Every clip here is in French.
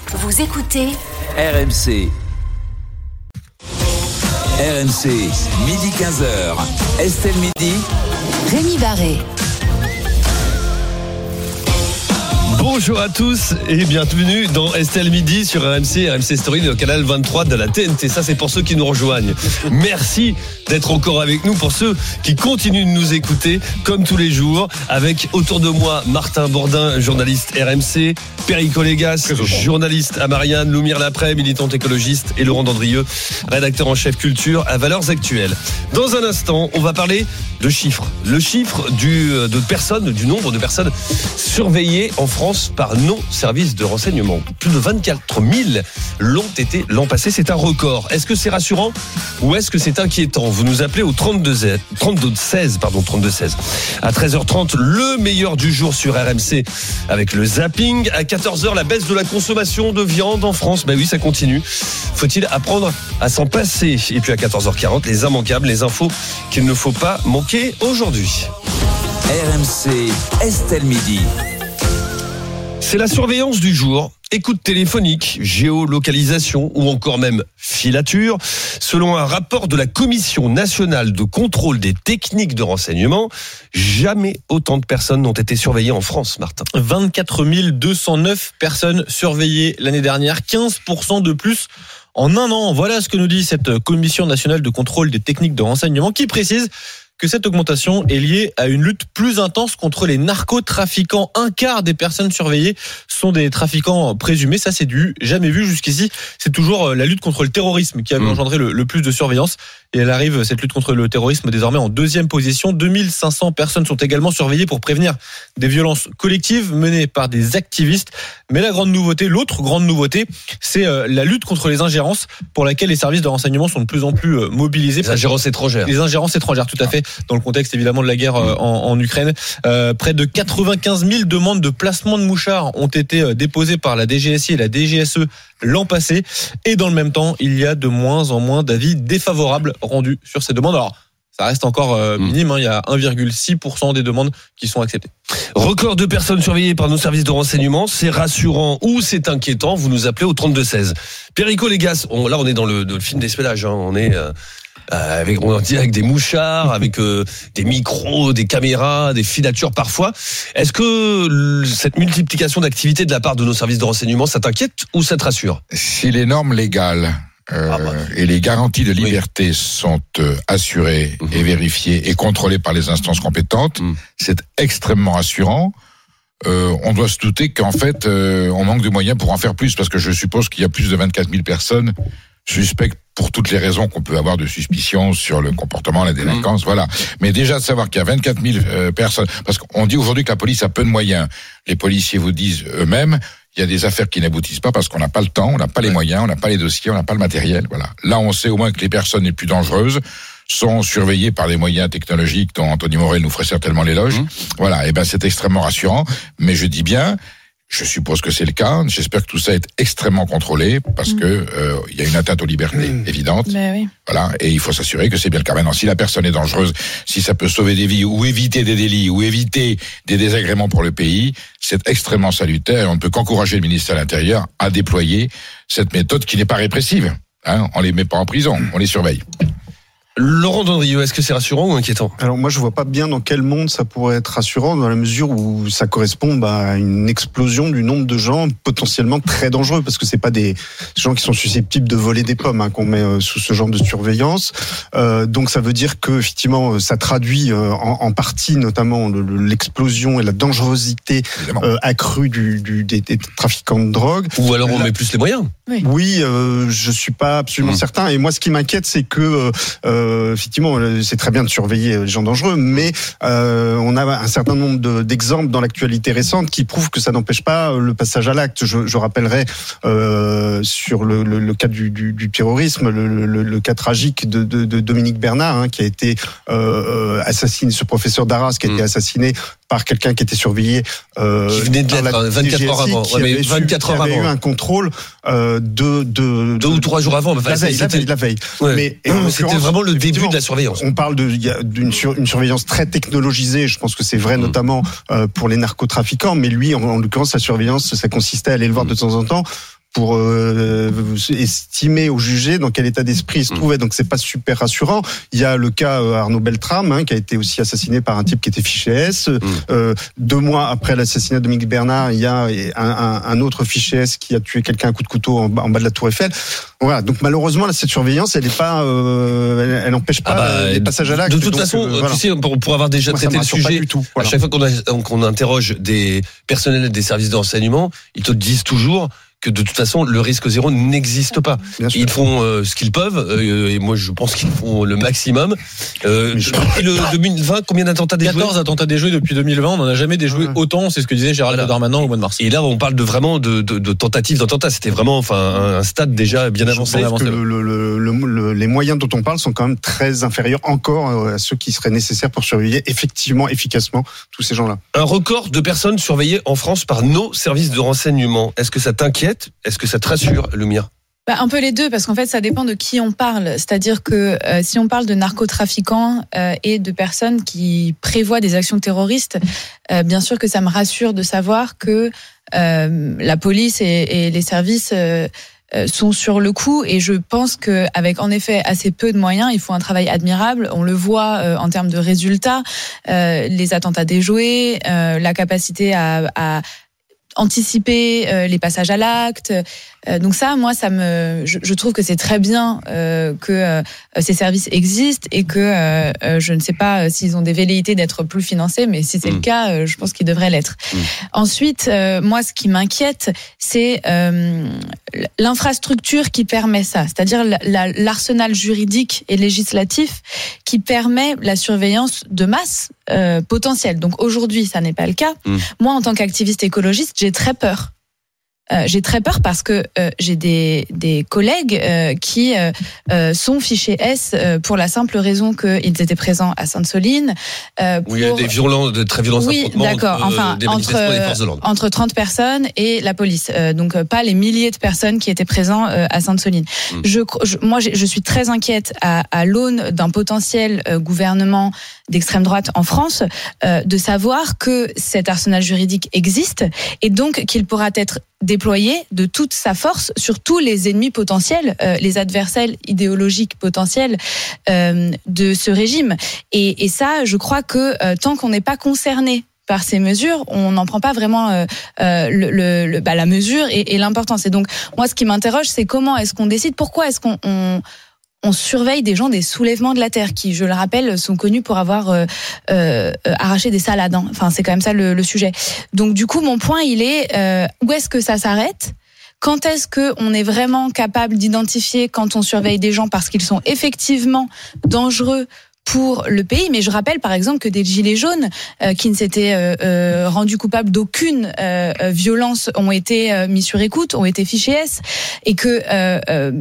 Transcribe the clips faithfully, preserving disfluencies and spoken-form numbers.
Vous écoutez R M C. R M C, midi quinze heures. Estelle Midi. Rémi Barré. Bonjour à tous et bienvenue dans Estelle Midi sur R M C, R M C Story, le canal vingt-trois de la T N T. Ça, c'est pour ceux qui nous rejoignent. Merci d'être encore avec nous. Pour ceux qui continuent de nous écouter, comme tous les jours, avec autour de moi Martin Bourdin, journaliste R M C, Perico Légas, journaliste à Marianne, Loumire Laprès, militante écologiste, et Laurent Dandrieux, rédacteur en chef culture à Valeurs Actuelles. Dans un instant, on va parler de chiffres. Le chiffre du, de personnes, du nombre de personnes surveillées en France par nos services de renseignement. Plus de vingt-quatre mille l'ont été l'an passé. C'est un record. Est-ce que c'est rassurant ou est-ce que c'est inquiétant? Vous nous appelez au trente-deux seize, pardon, trente-deux seize. À treize heures trente, le meilleur du jour sur R M C avec le zapping. À quatorze heures, la baisse de la consommation de viande en France. Ben oui, ça continue. Faut-il apprendre à s'en passer? Et puis à quatorze heures quarante, les immanquables, les infos qu'il ne faut pas manquer aujourd'hui. R M C, Estelle Midi. C'est la surveillance du jour. Écoute téléphonique, géolocalisation ou encore même filature. Selon un rapport de la Commission nationale de contrôle des techniques de renseignement, jamais autant de personnes n'ont été surveillées en France, Martin. vingt-quatre mille deux cent neuf personnes surveillées l'année dernière, quinze pour cent de plus en un an. Voilà ce que nous dit cette Commission nationale de contrôle des techniques de renseignement qui précise que cette augmentation est liée à une lutte plus intense contre les narcotrafiquants. Un quart des personnes surveillées sont des trafiquants présumés. Ça, c'est du jamais vu jusqu'ici. C'est toujours la lutte contre le terrorisme qui avait mmh. engendré le, le plus de surveillance. Et elle arrive, cette lutte contre le terrorisme, désormais en deuxième position. deux mille cinq cents personnes sont également surveillées pour prévenir des violences collectives menées par des activistes. Mais la grande nouveauté, l'autre grande nouveauté, c'est la lutte contre les ingérences pour laquelle les services de renseignement sont de plus en plus mobilisés. Les ingérences étrangères. Les ingérences étrangères, tout à fait. Dans le contexte évidemment de la guerre en, en Ukraine. Euh, près de quatre-vingt-quinze mille demandes de placement de mouchards ont été déposées par la D G S I et la D G S E l'an passé. Et dans le même temps, il y a de moins en moins d'avis défavorables rendus sur ces demandes. Alors, ça reste encore euh, minime, hein. Il y a un virgule six pour cent des demandes qui sont acceptées. Record de personnes surveillées par nos services de renseignement, c'est rassurant ou c'est inquiétant? Vous nous appelez au trente-deux seize. Perico Légas, on, là on est dans le, dans le film d'espionnage, hein. On est... Euh... Euh, avec, on dit avec des mouchards, avec euh, des micros, des caméras, des filatures parfois. Est-ce que l- cette multiplication d'activités de la part de nos services de renseignement, ça t'inquiète ou ça te rassure? Si les normes légales euh, ah bah. et les garanties de liberté oui. sont euh, assurées mmh. et vérifiées et contrôlées par les instances compétentes, mmh. c'est extrêmement rassurant. Euh, on doit se douter qu'en fait, euh, on manque de moyens pour en faire plus, parce que je suppose qu'il y a plus de vingt-quatre mille personnes suspectes pour toutes les raisons qu'on peut avoir de suspicion sur le comportement, la délinquance, mmh. voilà. Mais déjà de savoir qu'il y a vingt-quatre mille euh, personnes, parce qu'on dit aujourd'hui que la police a peu de moyens. Les policiers vous disent eux-mêmes, il y a des affaires qui n'aboutissent pas parce qu'on n'a pas le temps, on n'a pas les ouais. moyens, on n'a pas les dossiers, on n'a pas le matériel, voilà. Là, on sait au moins que les personnes les plus dangereuses sont surveillées par des moyens technologiques dont Anthony Morel nous ferait certainement l'éloge. Mmh. Voilà, et ben c'est extrêmement rassurant, mais je dis bien, je suppose que c'est le cas. J'espère que tout ça est extrêmement contrôlé parce mmh. que euh, il y a une atteinte aux libertés mmh. évidente. Ben oui. Voilà, et il faut s'assurer que c'est bien le cas. Maintenant, si la personne est dangereuse, si ça peut sauver des vies ou éviter des délits ou éviter des désagréments pour le pays, c'est extrêmement salutaire et on ne peut qu'encourager le ministère de l'Intérieur à déployer cette méthode qui n'est pas répressive. Hein, on les met pas en prison, on les surveille. Laurent Dandrieux, est-ce que c'est rassurant ou inquiétant? Alors moi je vois pas bien dans quel monde ça pourrait être rassurant, dans la mesure où ça correspond bah, à une explosion du nombre de gens potentiellement très dangereux, parce que c'est pas des gens qui sont susceptibles de voler des pommes hein, qu'on met euh, sous ce genre de surveillance. Euh, donc ça veut dire que effectivement ça traduit euh, en, en partie notamment le, l'explosion et la dangerosité euh, accrue du, du, des, des trafiquants de drogue. Ou alors on la... met plus les moyens. Oui, oui euh, je suis pas absolument mmh. certain. Et moi ce qui m'inquiète c'est que euh, Euh, effectivement, c'est très bien de surveiller les gens dangereux, mais euh, on a un certain nombre de, d'exemples dans l'actualité récente qui prouvent que ça n'empêche pas le passage à l'acte. Je, je rappellerai euh, sur le, le, le cas du, du, du terrorisme, le, le, le cas tragique de, de, de Dominique Bernard, hein, qui a été euh, assassiné, ce professeur d'Arras qui a mmh. été assassiné par quelqu'un qui était surveillé euh, qui venait de l'être vingt-quatre heures avant, qui ouais, avait, vingt-quatre heures avait avant. eu un contrôle euh, de, de deux ou trois jours avant, la veille, la veille, la veille. Ouais. Mais c'était vraiment le début de la surveillance. On parle de, y a d'une sur, une surveillance très technologisée. Je pense que c'est vrai, mmh. notamment euh, pour les narcotrafiquants. Mais lui, en, en l'occurrence, sa surveillance, ça consistait à aller le voir mmh. de temps en temps. pour euh, estimer ou juger dans quel état d'esprit il se trouvait. Donc c'est pas super rassurant. Il y a le cas euh, Arnaud Beltrame, hein, qui a été aussi assassiné par un type qui était fiché S. Mmh. Euh, deux mois après l'assassinat de Dominique Bernard, il y a un, un, un autre fiché S qui a tué quelqu'un à coup de couteau en bas, en bas de la Tour Eiffel. Voilà. Donc malheureusement, là, cette surveillance, elle est pas, euh, elle n'empêche pas ah bah, les passages à l'acte. De toute donc, façon, euh, voilà. tu sais, pour, pour avoir déjà Moi, traité le sujet, tout, voilà. à chaque fois qu'on, a, qu'on interroge des personnels des services de renseignement, ils te disent toujours que de toute façon le risque zéro n'existe pas. Ils font euh, ce qu'ils peuvent euh, et moi je pense qu'ils font le maximum. Euh, depuis le deux mille vingt, combien d'attentats déjoués ? quatorze attentats déjoués depuis deux mille vingt, on n'en a jamais déjoué ouais. autant, c'est ce que disait Gérald voilà. Darmanin au mois de mars. Et là on parle de vraiment de, de, de tentatives d'attentats, c'était vraiment enfin un, un stade déjà bien avancé. Je pense que le, le, le, le, les moyens dont on parle sont quand même très inférieurs encore à ceux qui seraient nécessaires pour surveiller effectivement, efficacement tous ces gens-là. Un record de personnes surveillées en France par nos services de renseignement. Est-ce que ça t'inquiète ? Est-ce que ça te rassure, Lumia ? Bah, un peu les deux, parce qu'en fait, ça dépend de qui on parle. C'est-à-dire que euh, si on parle de narcotrafiquants euh, et de personnes qui prévoient des actions terroristes, euh, bien sûr que ça me rassure de savoir que euh, la police et, et les services euh, euh, sont sur le coup. Et je pense qu'avec en effet assez peu de moyens, ils font un travail admirable. On le voit euh, en termes de résultats, euh, les attentats déjoués, euh, la capacité à, à anticiper euh, les passages à l'acte. Euh, donc ça, moi, ça me, je, je trouve que c'est très bien euh, que euh, ces services existent et que euh, euh, je ne sais pas euh, s'ils ont des velléités d'être plus financés, mais si c'est mmh. le cas, euh, je pense qu'ils devraient l'être. Mmh. Ensuite, euh, moi, ce qui m'inquiète, c'est euh, l'infrastructure qui permet ça, c'est-à-dire la, la, l'arsenal juridique et législatif qui permet la surveillance de masse euh, potentielle. Donc aujourd'hui, ça n'est pas le cas. Mmh. Moi, en tant qu'activiste écologiste, j'ai très peur. Euh, j'ai très peur parce que euh, j'ai des, des collègues euh, qui euh, euh, sont fichés S euh, pour la simple raison qu'ils étaient présents à Sainte-Soline. Euh, pour... Où il y a des violents, de très violents oui, affrontements d'accord. entre, enfin, des entre, des forces de l'ordre. Entre trente personnes et la police. Euh, donc euh, pas les milliers de personnes qui étaient présents euh, à Sainte-Soline. Mmh. Je, je, moi, je suis très inquiète à, à l'aune d'un potentiel euh, gouvernement d'extrême droite en France, euh, de savoir que cet arsenal juridique existe et donc qu'il pourra être déployé de toute sa force sur tous les ennemis potentiels, euh, les adversaires idéologiques potentiels euh, de ce régime. Et, et ça, je crois que euh, tant qu'on n'est pas concerné par ces mesures, on n'en prend pas vraiment euh, euh, le, le, le, bah, la mesure et, et l'importance. Et donc, moi, ce qui m'interroge, c'est comment est-ce qu'on décide, pourquoi est-ce qu'on... On, on surveille des gens des soulèvements de la terre qui, je le rappelle, sont connus pour avoir euh, euh, arraché des salades. Hein. Enfin, c'est quand même ça le, le sujet. Donc, du coup, mon point, il est euh, où est-ce que ça s'arrête ? Quand est-ce que on est vraiment capable d'identifier quand on surveille des gens parce qu'ils sont effectivement dangereux pour le pays? Mais je rappelle par exemple que des gilets jaunes euh, qui ne s'étaient euh, euh, rendus coupables d'aucune euh, violence ont été euh, mis sur écoute, ont été fichés S, et que euh, euh,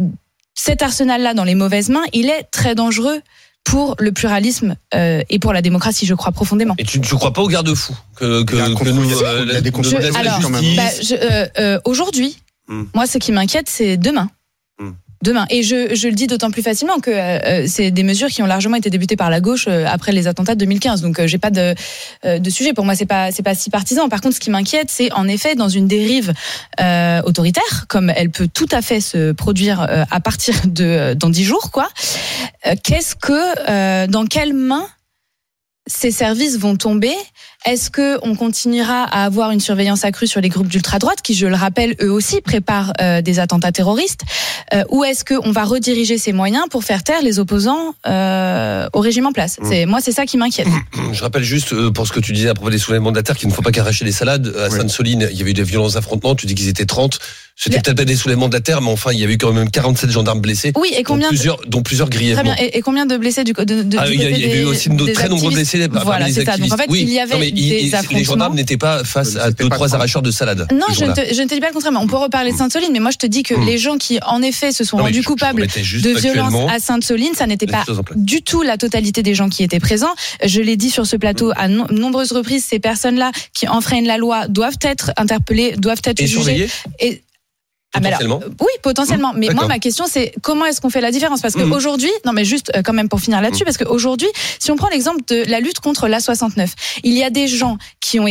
cet arsenal-là, dans les mauvaises mains, il est très dangereux pour le pluralisme euh, et pour la démocratie, je crois profondément. Et tu ne crois pas aux garde-fous que, que, que nous, euh, il y a des je, alors, bah, je, euh, euh, aujourd'hui, hum. moi, ce qui m'inquiète, c'est demain. Hum. Demain. Et je, je le dis d'autant plus facilement que euh, c'est des mesures qui ont largement été débutées par la gauche euh, après les attentats de deux mille quinze. Donc euh, j'ai pas de, euh, de sujet. Pour moi, c'est pas c'est pas si partisan. Par contre, ce qui m'inquiète, c'est en effet dans une dérive euh, autoritaire, comme elle peut tout à fait se produire euh, à partir de dans dix jours, quoi. Euh, qu'est-ce que euh, dans quelles mains ces services vont tomber? Est-ce que on continuera à avoir une surveillance accrue sur les groupes d'ultra-droite qui, je le rappelle, eux aussi préparent euh, des attentats terroristes, euh, ou est-ce que on va rediriger ces moyens pour faire taire les opposants euh, au régime en place? C'est, moi, c'est ça qui m'inquiète. Je rappelle juste euh, pour ce que tu disais à propos des soulèvements de la terre qu'il ne faut pas qu'arracher des salades. À oui. Sainte-Soline, il y avait eu des violents affrontements. Tu dis qu'ils étaient trente. C'était le... peut-être pas des soulèvements de la terre, mais enfin, il y avait eu quand même quarante-sept gendarmes blessés. Oui, et combien dont plusieurs, de... dont plusieurs grièvement. Très bien. Et, et combien de blessés du, de, de, ah, du côté des, Il y avait eu aussi de très nombreux blessés. Voilà, c'est ça. Donc en fait, oui. il y avait non, mais des il, affrontements. Les gendarmes n'étaient pas face à deux, trois arracheurs de salades. Non, je ne, te, je ne te dis pas le contraire. On peut reparler de Sainte-Soline, mais moi je te dis que mmh. les gens qui, en effet, se sont non, rendus je, coupables je de violences à Sainte-Soline, ça n'était pas du tout la totalité des gens qui étaient présents. Je l'ai dit sur ce plateau mmh. à no- nombreuses reprises, ces personnes-là qui enfreignent la loi doivent être interpellées, doivent être et jugées. Et Ah mais alors, oui, potentiellement. Mmh, mais d'accord. Moi, ma question, c'est comment est-ce qu'on fait la différence? Parce qu'aujourd'hui, mmh. non mais juste euh, quand même pour finir là-dessus, mmh. parce qu'aujourd'hui, si on prend l'exemple de la lutte contre l'A soixante-neuf, il y a des gens qui ont été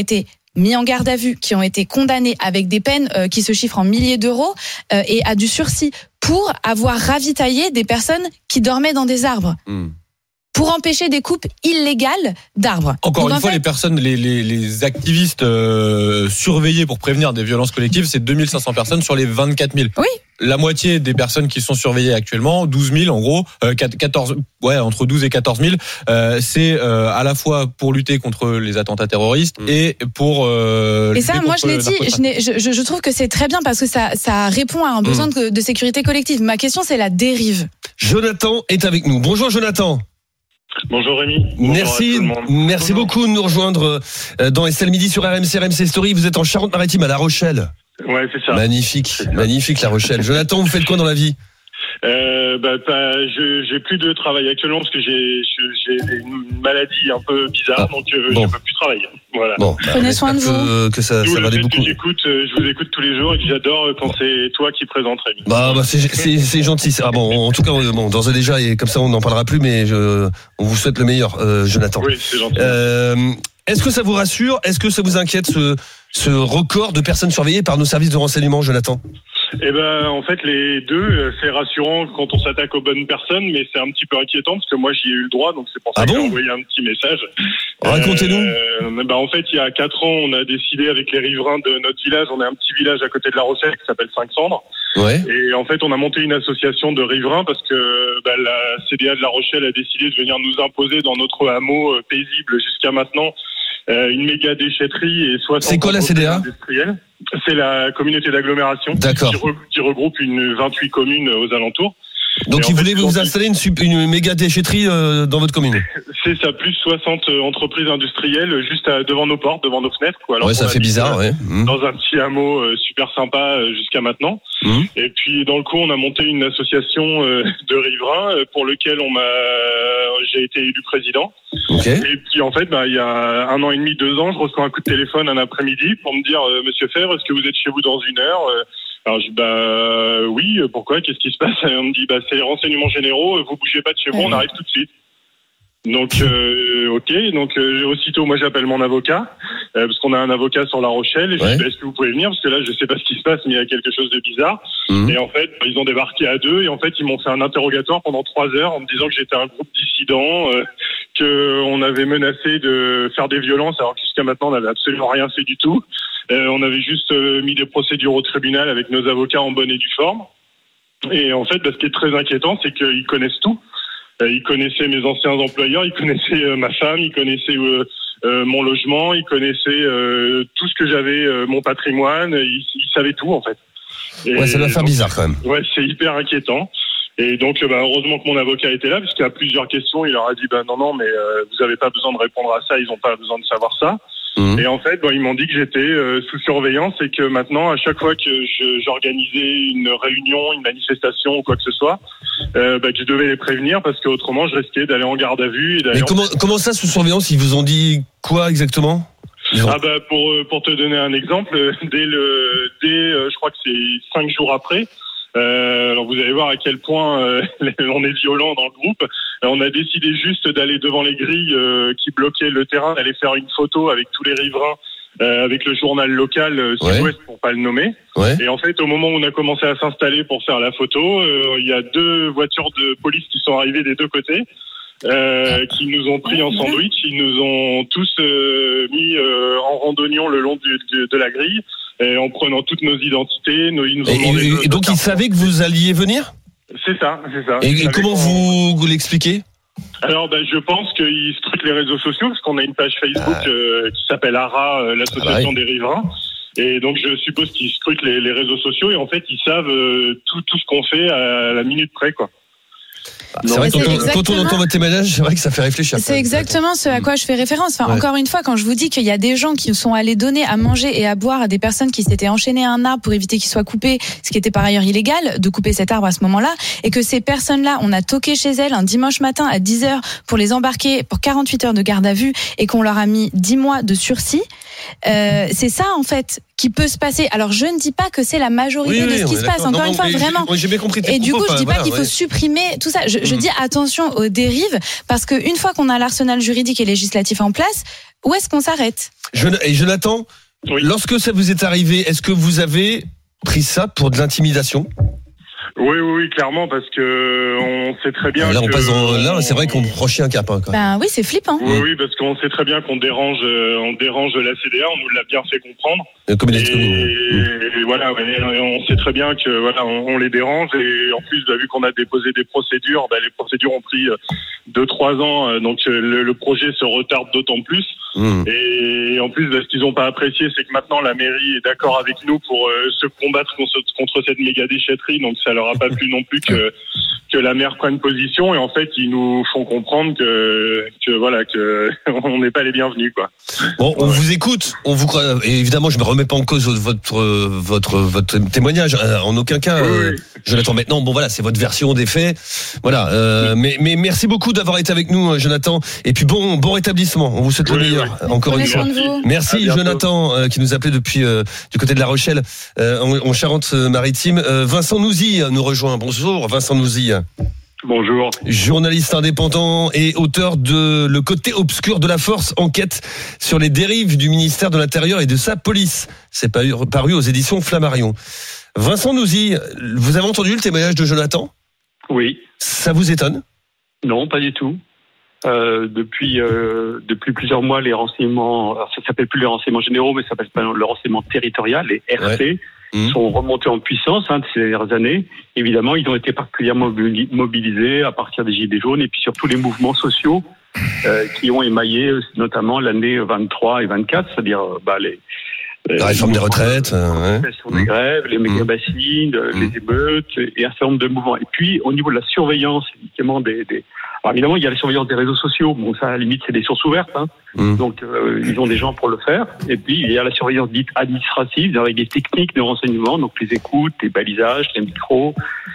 mis en garde à vue, qui ont été condamnés avec des peines euh, qui se chiffrent en milliers d'euros euh, et à du sursis pour avoir ravitaillé des personnes qui dormaient dans des arbres. Mmh. Pour empêcher des coupes illégales d'arbres. Encore Donc, une en fois, fait, les personnes, les, les, les activistes euh, surveillés pour prévenir des violences collectives, c'est deux mille cinq cents personnes sur les vingt-quatre mille. Oui. La moitié des personnes qui sont surveillées actuellement, douze mille en gros, euh, quatorze, ouais, entre douze et quatorze mille, euh, c'est euh, à la fois pour lutter contre les attentats terroristes mmh. et pour. Euh, et ça, moi, je l'ai dit, je, n'ai, je, je trouve que c'est très bien parce que ça, ça répond à un besoin mmh. de, de sécurité collective. Ma question, c'est la dérive. Jonathan est avec nous. Bonjour, Jonathan. Bonjour Rémi. Bonjour merci, merci Bonjour. beaucoup de nous rejoindre dans Estelle Midi sur R M C, R M C Story. Vous êtes en Charente-Maritime à La Rochelle. Ouais, c'est ça. Magnifique, c'est ça. magnifique La Rochelle. Jonathan, vous faites quoi dans la vie ? Euh, bah, bah, je, j'ai plus de travail actuellement parce que j'ai, j'ai une maladie un peu bizarre, ah, donc euh, bon. je peux plus travailler. Voilà. Bon, prenez soin de vous. Que, que ça, ça va aller beaucoup. Que j'écoute, euh, je vous écoute tous les jours et que j'adore quand bon. c'est toi qui présente, Rémi. Bah, bah c'est, c'est, c'est gentil. Ah bon, en tout cas, bon, d'ores et déjà, et comme ça, on n'en parlera plus, mais je, on vous souhaite le meilleur, euh, Jonathan. Oui, c'est gentil. Euh, est-ce que ça vous rassure ? Est-ce que ça vous inquiète ce, ce record de personnes surveillées par nos services de renseignement, Jonathan ? Eh ben, en fait, les deux, c'est rassurant quand on s'attaque aux bonnes personnes, mais c'est un petit peu inquiétant parce que moi, j'y ai eu le droit, donc c'est pour ça ah que bon j'ai envoyé un petit message. Racontez-nous. Euh, ben, en fait, il y a quatre ans, on a décidé avec les riverains de notre village, on a un petit village à côté de La Rochelle qui s'appelle Cinq-Cendres. Ouais. Et en fait, on a monté une association de riverains parce que ben, la C D A de La Rochelle a décidé de venir nous imposer dans notre hameau euh, paisible jusqu'à maintenant euh, une méga déchetterie et soixante. C'est quoi la C D A ? C'est la communauté d'agglomération qui, re, qui regroupe une vingt-huit communes aux alentours. Donc, ils voulaient vous installer une, une méga déchetterie euh, dans votre commune. C'est ça, plus soixante entreprises industrielles juste à, devant nos portes, devant nos fenêtres. Quoi. Alors ouais, ça fait bizarre, ouais. Mmh. Dans un petit hameau euh, super sympa euh, jusqu'à maintenant. Mmh. Et puis, dans le coup, on a monté une association euh, de riverains euh, pour lequel on m'a, j'ai été élu président. Okay. Et puis, en fait, bah, il y a un an et demi, deux ans, je reçois un coup de téléphone un après-midi pour me dire euh, Monsieur Febvre, est-ce que vous êtes chez vous dans une heure euh, Alors je dis bah oui, pourquoi, qu'est-ce qui se passe? Et on me dit bah c'est les renseignements généraux, vous bougez pas de chez vous, on arrive tout de suite. Donc euh, ok, donc euh, aussitôt moi j'appelle mon avocat euh, parce qu'on a un avocat sur La Rochelle et je ouais. dis bah, est-ce que vous pouvez venir parce que là je sais pas ce qui se passe mais il y a quelque chose de bizarre. Mmh. Et en fait ils ont débarqué à deux et en fait ils m'ont fait un interrogatoire pendant trois heures en me disant que j'étais un groupe dissident, euh, que on avait menacé de faire des violences alors que jusqu'à maintenant on n'avait absolument rien fait du tout. Euh, on avait juste euh, mis des procédures au tribunal avec nos avocats en bonne et due forme. Et en fait, bah, ce qui est très inquiétant, c'est qu'ils connaissent tout. Euh, ils connaissaient mes anciens employeurs, ils connaissaient euh, ma femme, ils connaissaient euh, euh, mon logement, ils connaissaient euh, tout ce que j'avais, euh, mon patrimoine, ils, ils savaient tout en fait. Et ouais, ça doit faire donc, bizarre quand même. Ouais, c'est hyper inquiétant. Et donc, bah, heureusement que mon avocat était là, parce qu'il y a plusieurs questions. Il leur a dit, bah, non, non, mais euh, vous n'avez pas besoin de répondre à ça, ils n'ont pas besoin de savoir ça. Mmh. Et en fait, bon, ils m'ont dit que j'étais euh, sous surveillance et que maintenant, à chaque fois que je, j'organisais une réunion, une manifestation ou quoi que ce soit, euh, bah, que je devais les prévenir parce qu'autrement, je risquais d'aller en garde à vue. Et d'aller Mais en... comment, comment ça, sous surveillance? Ils vous ont dit quoi exactement? ont... Ah bah pour pour te donner un exemple, dès le dès euh, je crois que c'est cinq jours après. Euh, alors vous allez voir à quel point euh, on est violent dans le groupe. Euh, on a décidé juste d'aller devant les grilles euh, qui bloquaient le terrain, d'aller faire une photo avec tous les riverains, euh, avec le journal local euh, Sud-Ouest ouais. pour pas le nommer. Ouais. Et en fait, au moment où on a commencé à s'installer pour faire la photo, euh, il y a deux voitures de police qui sont arrivées des deux côtés. Euh, qui nous ont pris en sandwich, ils nous ont tous euh, mis euh, en randonnion le long du, de, de la grille, et en prenant toutes nos identités. Nos, ils nous ont et, et, et donc ils savaient que vous alliez venir? C'est ça, c'est ça. Et, et comment vous, vous l'expliquez? Alors, ben, je pense qu'ils scrutent les réseaux sociaux, parce qu'on a une page Facebook ah. euh, qui s'appelle ARA, euh, l'association ah, ouais. des riverains. Et donc, je suppose qu'ils scrutent les, les réseaux sociaux, et en fait, ils savent euh, tout, tout ce qu'on fait à la minute près, quoi. C'est vrai que quand, exactement... quand on entend votre témoignage, c'est vrai que ça fait réfléchir. C'est exactement ce à quoi je fais référence. Enfin, ouais. Encore une fois, quand je vous dis qu'il y a des gens qui sont allés donner à manger et à boire à des personnes qui s'étaient enchaînées à un arbre pour éviter qu'il soit coupé, ce qui était par ailleurs illégal, de couper cet arbre à ce moment-là, et que ces personnes-là, on a toqué chez elles un dimanche matin à dix heures pour les embarquer pour quarante-huit heures de garde à vue et qu'on leur a mis dix mois de sursis, euh, c'est ça en fait qui peut se passer. Alors je ne dis pas que c'est la majorité Oui, de oui, ce qui on est se passe. d'accord. Encore Non, une fois, mais vraiment. j'ai- j'ai bien compris tes Et du coup, propos, je dis enfin, pas qu'il voilà, faut ouais. supprimer tout ça. Je, je Mm. dis attention aux dérives, parce qu'une fois qu'on a l'arsenal juridique et législatif en place, où est-ce qu'on s'arrête ? Je- Et Jonathan, Oui. lorsque ça vous est arrivé, est-ce que vous avez pris ça pour de l'intimidation ? Oui, oui, oui, clairement, parce que on sait très bien. Là, on que passe dans, là, c'est vrai qu'on franchit un cap. Hein, quoi. Ben oui, c'est flippant. Oui, oui, parce qu'on sait très bien qu'on dérange, euh, on dérange la C D A. On nous l'a bien fait comprendre. Euh, Comme il a Et, dit, mmh. et voilà, ouais, on sait très bien que voilà, on, on les dérange. Et en plus, bah, vu qu'on a déposé des procédures, bah, les procédures ont pris euh, deux, trois ans. euh, Donc euh, le, le projet se retarde d'autant plus. Mmh. Et en plus, bah, ce qu'ils n'ont pas apprécié, c'est que maintenant la mairie est d'accord avec nous pour euh, se combattre contre, contre cette méga déchetterie. Donc ça leur a pas plu non plus que que la maire prenne position. Et en fait, ils nous font comprendre que que voilà que on n'est pas les bienvenus, quoi. Bon, on vous écoute, on vous croit. Et évidemment, je ne me remets pas en cause votre votre votre témoignage, hein, en aucun cas. Oui, euh, oui. Jonathan, maintenant, bon voilà, c'est votre version des faits. Voilà. Euh, mais mais merci beaucoup d'avoir été avec nous, Jonathan. Et puis bon bon rétablissement. On vous souhaite le Oui, meilleur. oui. Encore Prenez une fois. soin de vous. Merci À bientôt. Jonathan euh, qui nous appelait depuis euh, du côté de La Rochelle euh, en, en Charente-Maritime. Euh, Vincent Nouzy nous rejoint. Bonjour Vincent Nouzy. Bonjour. Journaliste indépendant et auteur de Le côté obscur de la force, enquête sur les dérives du ministère de l'Intérieur et de sa police. C'est paru, paru aux éditions Flammarion. Vincent Nouzy, vous avez entendu le témoignage de Jonathan ? Oui, Ça vous étonne ? non, pas du tout. Euh, depuis euh, depuis plusieurs mois, les renseignements, alors ça s'appelle plus les renseignements généraux, mais ça s'appelle pas le renseignement territorial, les R T, Mmh. sont remontés en puissance hein, ces dernières années. Évidemment, ils ont été particulièrement mobili- mobilisés à partir des Gilets jaunes et puis surtout les mouvements sociaux euh, qui ont émaillé notamment l'année vingt-trois et vingt-quatre, c'est-à-dire euh, bah, les La réforme des retraites. Euh, ouais. les des grèves, les méga-bassines, Mmh. les émeutes et un certain nombre de mouvements. Et puis, au niveau de la surveillance, évidemment, des, des... Alors, évidemment, il y a la surveillance des réseaux sociaux. Bon, ça, à la limite, c'est des sources ouvertes. Hein. Mmh. Donc, euh, ils ont des gens pour le faire. Et puis, il y a la surveillance dite administrative, avec des techniques de renseignement, donc les écoutes, les balisages, les micros,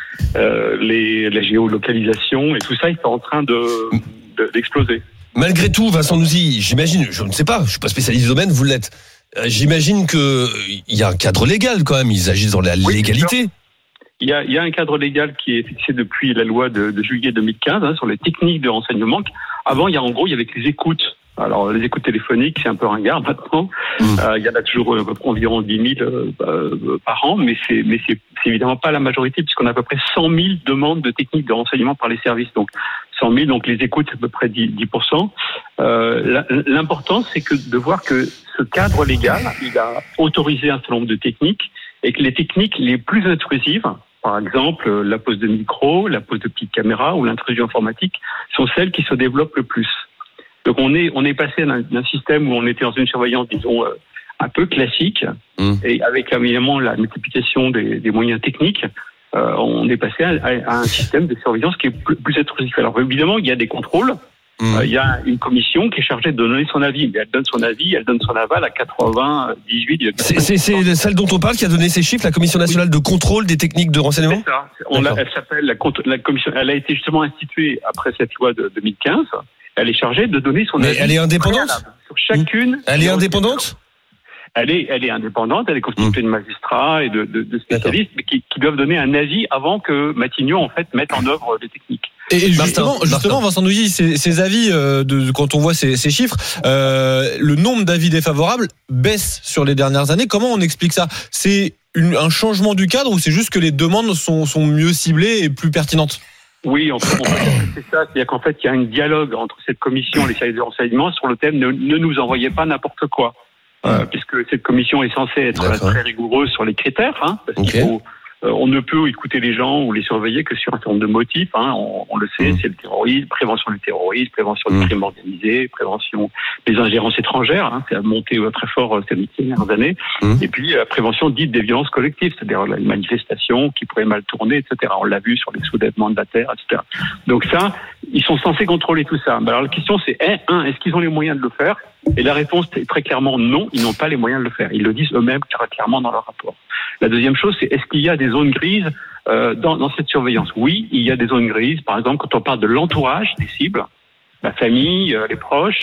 euh, les, la géolocalisation. Et tout ça, est en train de, de, d'exploser. Malgré tout, Vincent Nouzy, j'imagine, je ne sais pas, je suis pas spécialiste du domaine, vous l'êtes. Euh, J'imagine que il y a un cadre légal quand même. Ils agissent dans la Oui, légalité. Il y, a, il y a un cadre légal qui est fixé depuis la loi de, de juillet deux mille quinze hein, sur les techniques de renseignement. Avant, il y a en gros, il y avait les écoutes. Alors, les écoutes téléphoniques, c'est un peu ringard maintenant. Mmh. Euh, il y en a toujours euh, environ dix mille euh, euh, par an, mais c'est mais c'est c'est évidemment pas la majorité puisqu'on a à peu près cent mille demandes de techniques de renseignement par les services. Donc, cent mille, donc les écoutes, c'est à peu près dix pour cent. Euh, l'important, c'est que de voir que ce cadre légal, il a autorisé un certain nombre de techniques et que les techniques les plus intrusives, par exemple la pose de micro, la pose de petites caméras ou l'intrusion informatique, sont celles qui se développent le plus. Donc on est on est passé d'un, d'un système où on était dans une surveillance, disons, euh, un peu classique, Mmh. et avec évidemment la multiplication des, des moyens techniques, euh, on est passé à, à un système de surveillance qui est plus, plus intrusif. Alors évidemment, il y a des contrôles. Mmh. Euh, il y a une commission qui est chargée de donner son avis. Mais elle donne son avis, elle donne son aval à quatre-vingt-dix-huit. C'est c'est- c'est celle dont on parle qui a donné ces chiffres, la Commission nationale de contrôle des techniques de renseignement. C'est ça. On l'a- D'accord. elle s'appelle la, cont- la commission. Elle a été justement instituée après cette loi de deux mille quinze. Elle est chargée de donner son Mais avis. elle est indépendante préalable sur chacune. Elle est des- indépendante Elle est, elle est indépendante. Elle est constituée de magistrats et de, de, de spécialistes, mais qui, qui doivent donner un avis avant que Matignon en fait mette en œuvre les techniques. Et et Martin, justement, justement, Martin. Vincent Nouzy, ces, ces avis, euh, de, quand on voit ces, ces chiffres, euh, le nombre d'avis défavorables baisse sur les dernières années. Comment on explique ça ? C'est une, un changement du cadre ou c'est juste que les demandes sont, sont mieux ciblées et plus pertinentes ? Oui, on peut, on peut dire que c'est ça. C'est-à-dire qu'en fait, il y a un dialogue entre cette commission et les services de renseignement sur le thème ne, ne nous envoyez pas n'importe quoi. Euh, puisque cette commission est censée être D'accord. très rigoureuse sur les critères, hein, parce Ok. qu'il faut, euh, on ne peut écouter les gens ou les surveiller que sur un certain nombre de motifs. Hein, on, on le sait, Mmh. c'est le terrorisme, prévention du terrorisme, prévention Mmh. du crime organisé, prévention des ingérences étrangères. Hein, c'est à monter euh, très fort euh, ces dernières années. Mmh. Et puis la prévention dite des violences collectives, c'est-à-dire les manifestations qui pourraient mal tourner, et cetera. On l'a vu sur les soulèvements de la terre, et cetera. Donc ça, ils sont censés contrôler tout ça. Mais alors la question c'est, un, un, est-ce qu'ils ont les moyens de le faire ? Et la réponse est très clairement non, ils n'ont pas les moyens de le faire. Ils le disent eux-mêmes très clairement dans leur rapport. La deuxième chose, c'est est-ce qu'il y a des zones grises euh, dans, dans cette surveillance ? Oui, il y a des zones grises. Par exemple, quand on parle de l'entourage des cibles, la famille, euh, les proches,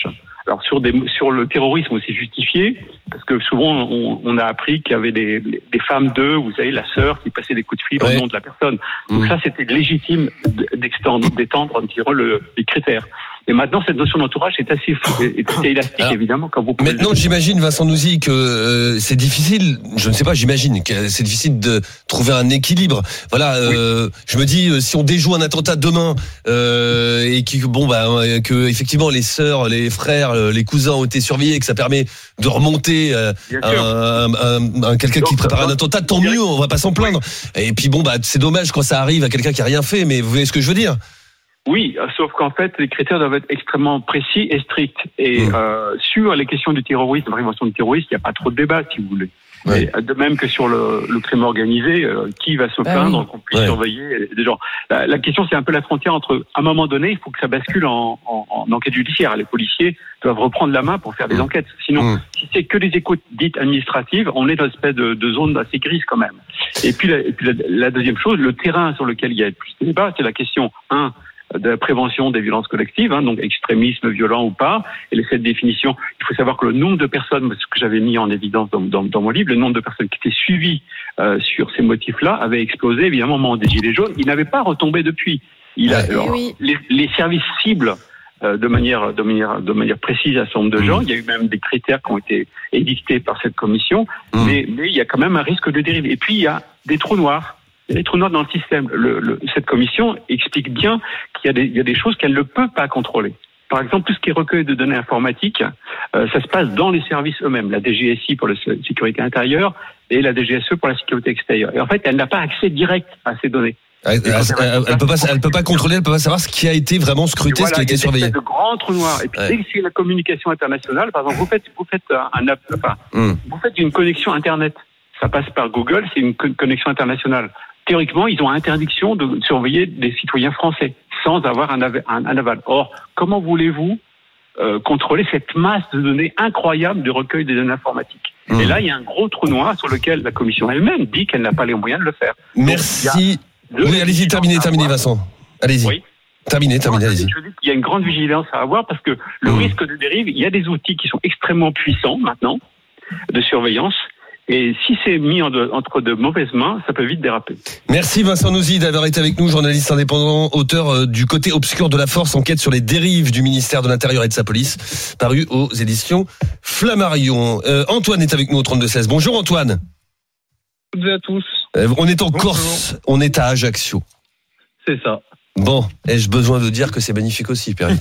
Alors sur des sur le terrorisme, c'est justifié parce que souvent on, on a appris qu'il y avait des, des femmes d'eux, vous savez, la sœur qui passait des coups de fil ouais. au nom de la personne. Donc mmh. ça, c'était légitime d'extendre, d'étendre un petit peu le, les critères. Et maintenant, cette notion d'entourage est assez, est assez élastique, alors, évidemment, quand vous. Maintenant, le... j'imagine, Vincent Nouzy, que euh, c'est difficile. Je ne sais pas, j'imagine que c'est difficile de trouver un équilibre. Voilà, euh, oui. je me dis, si on déjoue un attentat demain euh, et que bon, bah, que effectivement les sœurs, les frères, les cousins ont été surveillés, et que ça permet de remonter euh, un, un, un quelqu'un Donc, qui prépare un attentat, tant mieux, on va pas s'en plaindre. Oui. Et puis bon, bah, c'est dommage quand ça arrive à quelqu'un qui a rien fait, mais vous voyez ce que je veux dire. Oui, sauf qu'en fait, les critères doivent être extrêmement précis et stricts. Et mmh. euh, sur les questions du terrorisme, la prévention du terrorisme, il n'y a pas trop de débat, si vous voulez. Ouais. Et de même que sur le, le crime organisé, euh, qui va se plaindre ah oui. qu'on puisse ouais. surveiller des gens. La, la question, c'est un peu la frontière entre, à un moment donné, il faut que ça bascule en, en, en enquête judiciaire. Les policiers doivent reprendre la main pour faire des mmh. enquêtes. Sinon, mmh. si c'est que les écoutes dites administratives, on est dans une espèce de, de zone assez grise quand même. Et puis, la, et puis la, la deuxième chose, le terrain sur lequel il y a le plus de débat, c'est la question, un, de la prévention des violences collectives, hein, donc extrémisme violent ou pas. Et cette définition, il faut savoir que le nombre de personnes, ce que j'avais mis en évidence dans, dans, dans mon livre, le nombre de personnes qui étaient suivies euh, sur ces motifs-là avait explosé, évidemment, au moment des Gilets jaunes. Il n'avait pas retombé depuis. Il a, oui, alors, oui. Les, les services ciblent euh, de manière, de manière, de manière précise un certain nombre de gens. Mmh. Il y a eu même des critères qui ont été édictés par cette commission, mmh. mais, mais il y a quand même un risque de dérive. Et puis, il y a des trous noirs. Il y a des trous noirs dans le système. Le, le, cette commission explique bien qu'il y a des, il y a des choses qu'elle ne peut pas contrôler. Par exemple, tout ce qui est recueil de données informatiques, euh, ça se passe dans les services eux-mêmes. La D G S I pour la sécurité intérieure et la D G S E pour la sécurité extérieure. Et en fait, elle n'a pas accès direct à ces données. Elle, elle, elle, elle peut pas, elle peut pas contrôler, elle peut pas savoir ce qui a été vraiment scruté, voilà, ce qui a été surveillé. Il y a de grands trous noirs. Et puis ouais. dès que c'est la communication internationale, par exemple, vous faites, vous faites un, un enfin, mm. vous faites une connexion Internet. Ça passe par Google, c'est une connexion internationale. Théoriquement, ils ont interdiction de surveiller des citoyens français sans avoir un, av- un, un aval. Or, comment voulez-vous euh, contrôler cette masse de données incroyable de recueil des données informatiques ? Mmh. Et là, il y a un gros trou noir sur lequel la Commission elle-même dit qu'elle n'a pas les moyens de le faire. Merci. Donc, oui, allez-y, terminez, terminez, Vincent. Allez-y. Oui. Terminez, terminez, allez-y. Je dis qu'il y a une grande vigilance à avoir parce que le mmh. risque de dérive, il y a des outils qui sont extrêmement puissants maintenant de surveillance. Et si c'est mis en de, entre de mauvaises mains, ça peut vite déraper. Merci Vincent Nouzy d'avoir été avec nous, journaliste indépendant, auteur euh, du Côté obscur de la force, enquête sur les dérives du ministère de l'Intérieur et de sa police, paru aux éditions Flammarion. Euh, Antoine est avec nous au trente-deux seize. Bonjour Antoine. Bonjour à tous. Euh, on est en Bonjour. Corse, on est à Ajaccio. C'est ça. Bon, ai-je besoin de dire que c'est magnifique aussi, Pierre.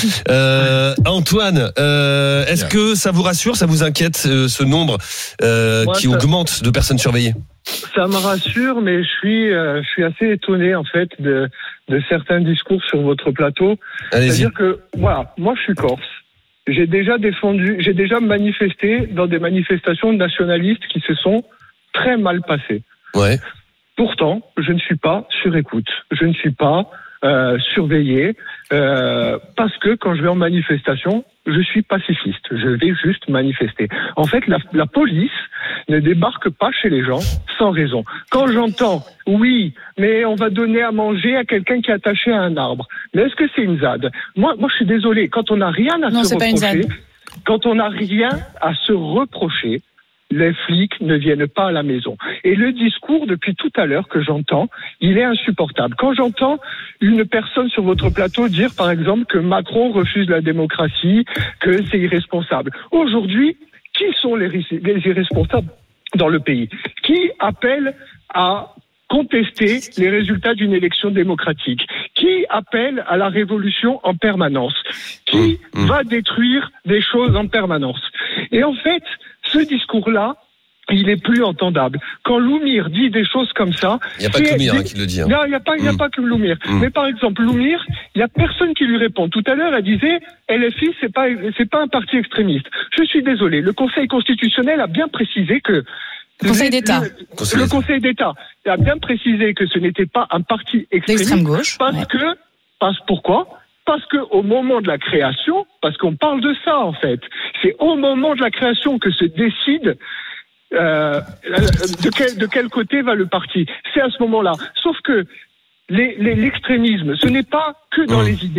euh, Antoine, euh, est-ce que ça vous rassure, ça vous inquiète, euh, ce nombre euh, Moi, qui ça, augmente de personnes surveillées ? Ça me rassure, mais je suis, euh, je suis assez étonné en fait de, de certains discours sur votre plateau. Allez-y. C'est-à-dire que, voilà, moi je suis corse. J'ai déjà défendu, j'ai déjà manifesté dans des manifestations nationalistes qui se sont très mal passées. Ouais. Pourtant, je ne suis pas sur écoute. Je ne suis pas euh, surveillé euh, parce que quand je vais en manifestation, je suis pacifiste. Je vais juste manifester. En fait, la, la police ne débarque pas chez les gens sans raison. Quand j'entends, oui, mais on va donner à manger à quelqu'un qui est attaché à un arbre. Mais est-ce que c'est une Z A D ? Moi, moi, je suis désolé. Quand on n'a rien à non, se reprocher, quand on n'a rien à se reprocher, les flics ne viennent pas à la maison. Et le discours, depuis tout à l'heure, que j'entends, il est insupportable. Quand j'entends une personne sur votre plateau dire, par exemple, que Macron refuse la démocratie, que c'est irresponsable. Aujourd'hui, qui sont les, les irresponsables dans le pays ? Qui appelle à contester les résultats d'une élection démocratique? Qui appelle à la révolution en permanence? Qui mmh, mmh. va détruire des choses en permanence? Et en fait, ce discours-là, il est plus entendable. Quand Loumir dit des choses comme ça... Il n'y a pas que Loumir hein, qui le dit. Hein. Non, il n'y a pas, il n'y a mmh. pas que Loumir. Mmh. Mais par exemple, Loumir, il n'y a personne qui lui répond. Tout à l'heure, elle disait, L F I, c'est pas, c'est pas un parti extrémiste. Je suis désolé. Le Conseil constitutionnel a bien précisé que... Le Conseil d'État. Le, Conseil le Conseil d'État a bien précisé que ce n'était pas un parti extrémiste. D'extrême gauche. Parce ouais. que... Parce pourquoi ? Parce que au moment de la création, parce qu'on parle de ça en fait, c'est au moment de la création que se décide euh, de, quel, de quel côté va le parti. C'est à ce moment-là. Sauf que les, les, l'extrémisme, ce n'est pas que dans mmh. les idées.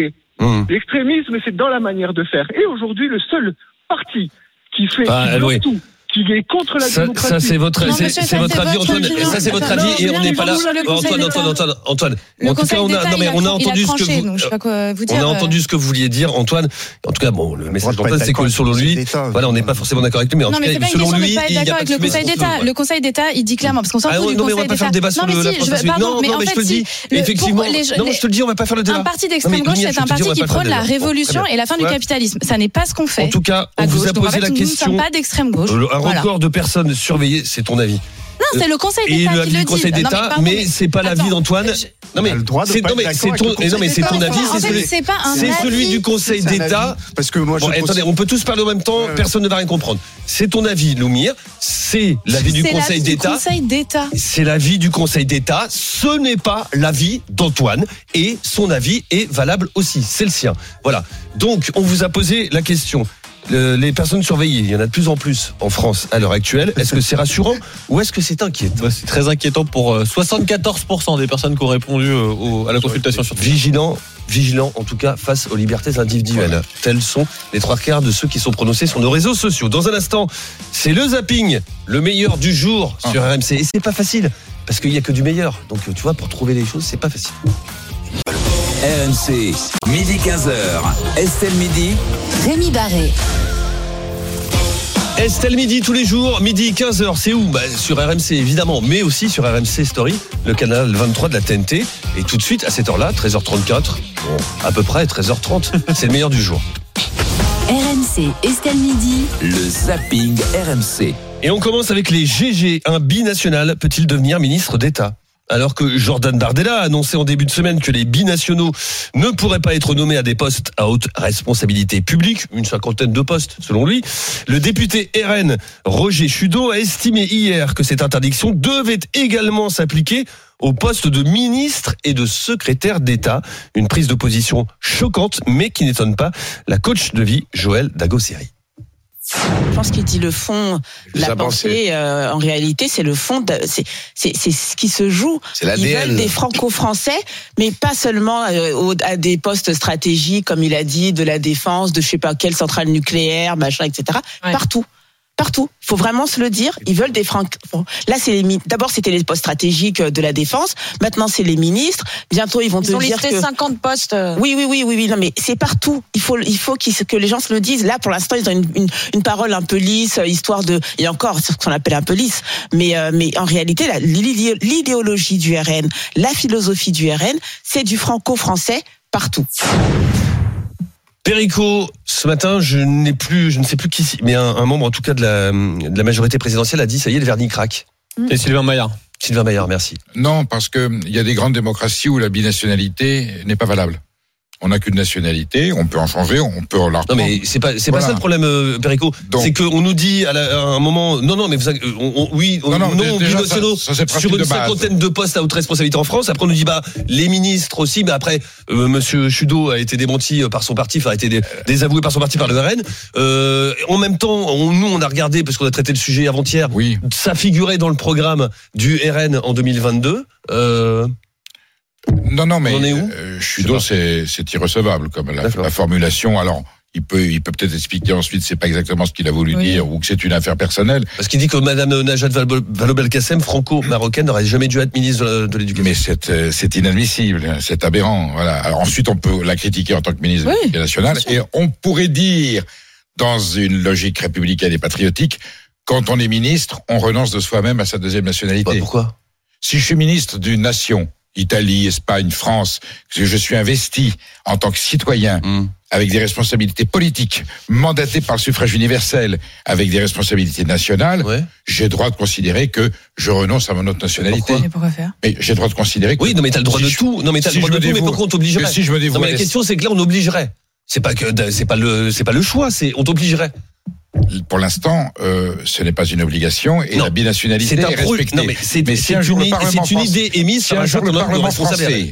Mmh. L'extrémisme, c'est dans la manière de faire. Et aujourd'hui, le seul parti qui fait Ah, qui bloque oui. tout, qui est contre la Ça, démocratie. ça c'est votre, Non, c'est, monsieur, c'est ça, votre c'est avis, votre Antoine. opinion. Ça c'est votre Attends, avis et non, on n'est pas là. sur le Conseil Antoine, d'État. Antoine, Antoine, Antoine. Le En tout Conseil cas, on d'État, a, non il mais a on a tran- il entendu ce que tranché, vous, donc je sais pas quoi vous dire. on a euh. entendu ce que vous vouliez dire, Antoine. En tout cas, bon, le message droit de d'Antoine, pas c'est être que d'accord selon avec le lui, Conseil d'État. voilà, on n'est pas forcément d'accord avec lui, mais en Non, tout mais c'est cas, pas une selon question de lui, pas être il n'y a d'accord pas avec de le fumée Conseil sans d'État. feu. Le Conseil d'État, il dit clairement, parce qu'on s'en Ah fout oui, du non, mais on Conseil va pas faire d'État. le débat sur Non, mais le- la si, je France veux, pardon, non, mais non, en mais je fait, te le si. dis. Le- Effectivement, pour les- non, les- je te le dis, on va pas faire le débat. Un parti Non, d'extrême mais gauche, Lumière, c'est je un te dis, on parti va qui pas faire prône le la débat. Bon, révolution très bien. et la fin du Ouais. capitalisme. Ça n'est pas ce qu'on fait. En tout cas, on à vous gauche. a Donc, en posé fait, la nous ne question. sommes pas d'extrême gauche. Un Voilà. record de personnes surveillées, c'est ton avis. Non, c'est le Conseil Et d'État le qui avis le du dit. Conseil Non, d'État, pardon, mais c'est pas l'avis attends, d'Antoine. je- Non mais a le droit de c'est pas non être mais d'accord c'est avec ton le et non mais c'est ton Conseil avis, d'État. c'est En fait, celui c'est pas un c'est celui avis. du Conseil C'est un d'État. avis, parce que moi, je Bon, pose- attendez, on peut tous parler en même temps, Ouais. personne ne va rien comprendre. C'est ton avis, Loumir, c'est l'avis du C'est Conseil l'avis du d'État. Conseil d'État. C'est l'avis du Conseil d'État, ce n'est pas l'avis d'Antoine et son avis est valable aussi, c'est le sien. Voilà. Donc, on vous a posé la question. Le- les personnes surveillées, il y en a de plus en plus en France à l'heure actuelle. Est-ce que c'est rassurant ou est-ce que c'est inquiétant? Bah, c'est très inquiétant pour euh, soixante-quatorze pour cent des personnes qui ont répondu euh, au- à la consultation sur Twitter. Vigilant, vigilant en tout cas face aux libertés individuelles. Tels sont les trois quarts de ceux qui sont prononcés sur nos réseaux sociaux. Dans un instant, c'est le zapping, le meilleur du jour sur R M C. Et c'est pas facile parce qu'il y a que du meilleur. Donc tu vois, pour trouver les choses, c'est pas facile. R M C, midi quinze heures. Estelle Midi. Rémi Barré. Estelle Midi tous les jours, midi quinze heures, c'est où? Bah, sur R M C évidemment, mais aussi sur R M C Story, le canal vingt-trois de la T N T. Et tout de suite, à cette heure-là, treize heures trente-quatre, bon, à peu près treize heures trente, c'est le meilleur du jour. R M C, Estelle Midi. Le zapping R M C. Et on commence avec les G G. Un binational peut-il devenir ministre d'État? Alors que Jordan Bardella a annoncé en début de semaine que les binationaux ne pourraient pas être nommés à des postes à haute responsabilité publique, une cinquantaine de postes selon lui, le député R N Roger Chudeau a estimé hier que cette interdiction devait également s'appliquer au poste de ministre et de secrétaire d'État. Une prise de position choquante, mais qui n'étonne pas la coach de vie Joëlle Dagosseri. Je pense qu'il dit le fond de la pensée. Euh, en réalité, c'est le fond. De, c'est, c'est, c'est ce qui se joue. C'est l'A D N. Ils veulent des franco-français, mais pas seulement euh, au, à des postes stratégiques, comme il a dit, de la défense, de je sais pas quelle centrale nucléaire, machin, et cetera. Ouais. Partout. Partout. Il faut vraiment se le dire. Ils veulent des francs. Là, c'est les. D'abord, c'était les postes stratégiques de la défense. Maintenant, c'est les ministres. Bientôt, ils vont ils te ont dire listé que cinquante postes. Oui, oui, oui, oui, oui. Non, mais c'est partout. Il faut, il faut qu'ils, que les gens se le disent. Là, pour l'instant, ils ont une, une, une parole un peu lisse, histoire de. Et encore, c'est ce qu'on appelle un peu lisse. Mais, euh, mais en réalité, la, l'idéologie du R N, la philosophie du R N, c'est du franco-français partout. Perico, ce matin, je n'ai plus, je ne sais plus qui, mais un, un membre en tout cas de la, de la majorité présidentielle a dit ça y est, le vernis craque. C'est Sylvain Maillard. Sylvain Maillard, merci. Non, parce que il y a des grandes démocraties où la binationalité n'est pas valable. On n'a qu'une nationalité, on peut en changer, on peut en la reprendre. Non mais c'est pas c'est Voilà. pas ça le problème, euh, Perico. Donc- C'est qu'on nous dit à, la- à un moment, non non mais vous, on, on, oui, on, Non, non, non, déjà, binationaux ça- ça, c'est le principe sur une de base. cinquantaine de postes à haute responsabilité en France. Après on nous dit bah les ministres aussi, mais après euh, Monsieur Chudeau a été démenti par son parti, enfin a été dé- désavoué par son parti par le R N. Euh, en même temps, on, nous on a regardé parce qu'on a traité le sujet avant-hier. Oui. Ça figurait dans le programme du R N en deux mille vingt-deux. Euh, Non, non, mais On en est où euh, Chudeau, c'est, c'est irrecevable comme la, D'accord. la formulation. Alors, il peut, il peut peut-être expliquer ensuite, c'est pas exactement ce qu'il a voulu Oui. dire ou que c'est une affaire personnelle. parce qu'il dit que Madame Najat Vallaud-Belkacem, franco-marocaine, n'aurait jamais dû être ministre de, de l'Éducation. Mais c'est, euh, c'est inadmissible, c'est aberrant. Voilà. Alors ensuite, on peut la critiquer en tant que ministre Oui, de l'Éducation nationale, bien et on pourrait dire, dans une logique républicaine et patriotique, quand on est ministre, on renonce de soi-même à sa deuxième nationalité. Bah, pourquoi? Si je suis ministre d'une nation, Italie, Espagne, France, que je suis investi en tant que citoyen, Mmh. avec des responsabilités politiques, mandaté par le suffrage universel, avec des responsabilités nationales, Ouais. j'ai le droit de considérer que je renonce à mon autre nationalité. Pourquoi Et pourquoi faire? Mais j'ai le droit de considérer que... Oui, non, mais t'as le droit si de je- tout. Non, mais t'as si le droit je de me tout, mais dévoue- pourquoi on t'obligerait? que si je me dévoue Non, mais à la l'est- question, c'est que là, on obligerait. C'est pas que, c'est pas le, c'est pas le choix, c'est, on t'obligerait. Pour l'instant, euh, ce n'est pas une obligation et Non. la binationalité C'est un est pro- respectée. non, mais c'est, Mais c'est si un jour une, le Parlement c'est une français- idée émise Si par un un jour certain le nombre de Parlement responsables. français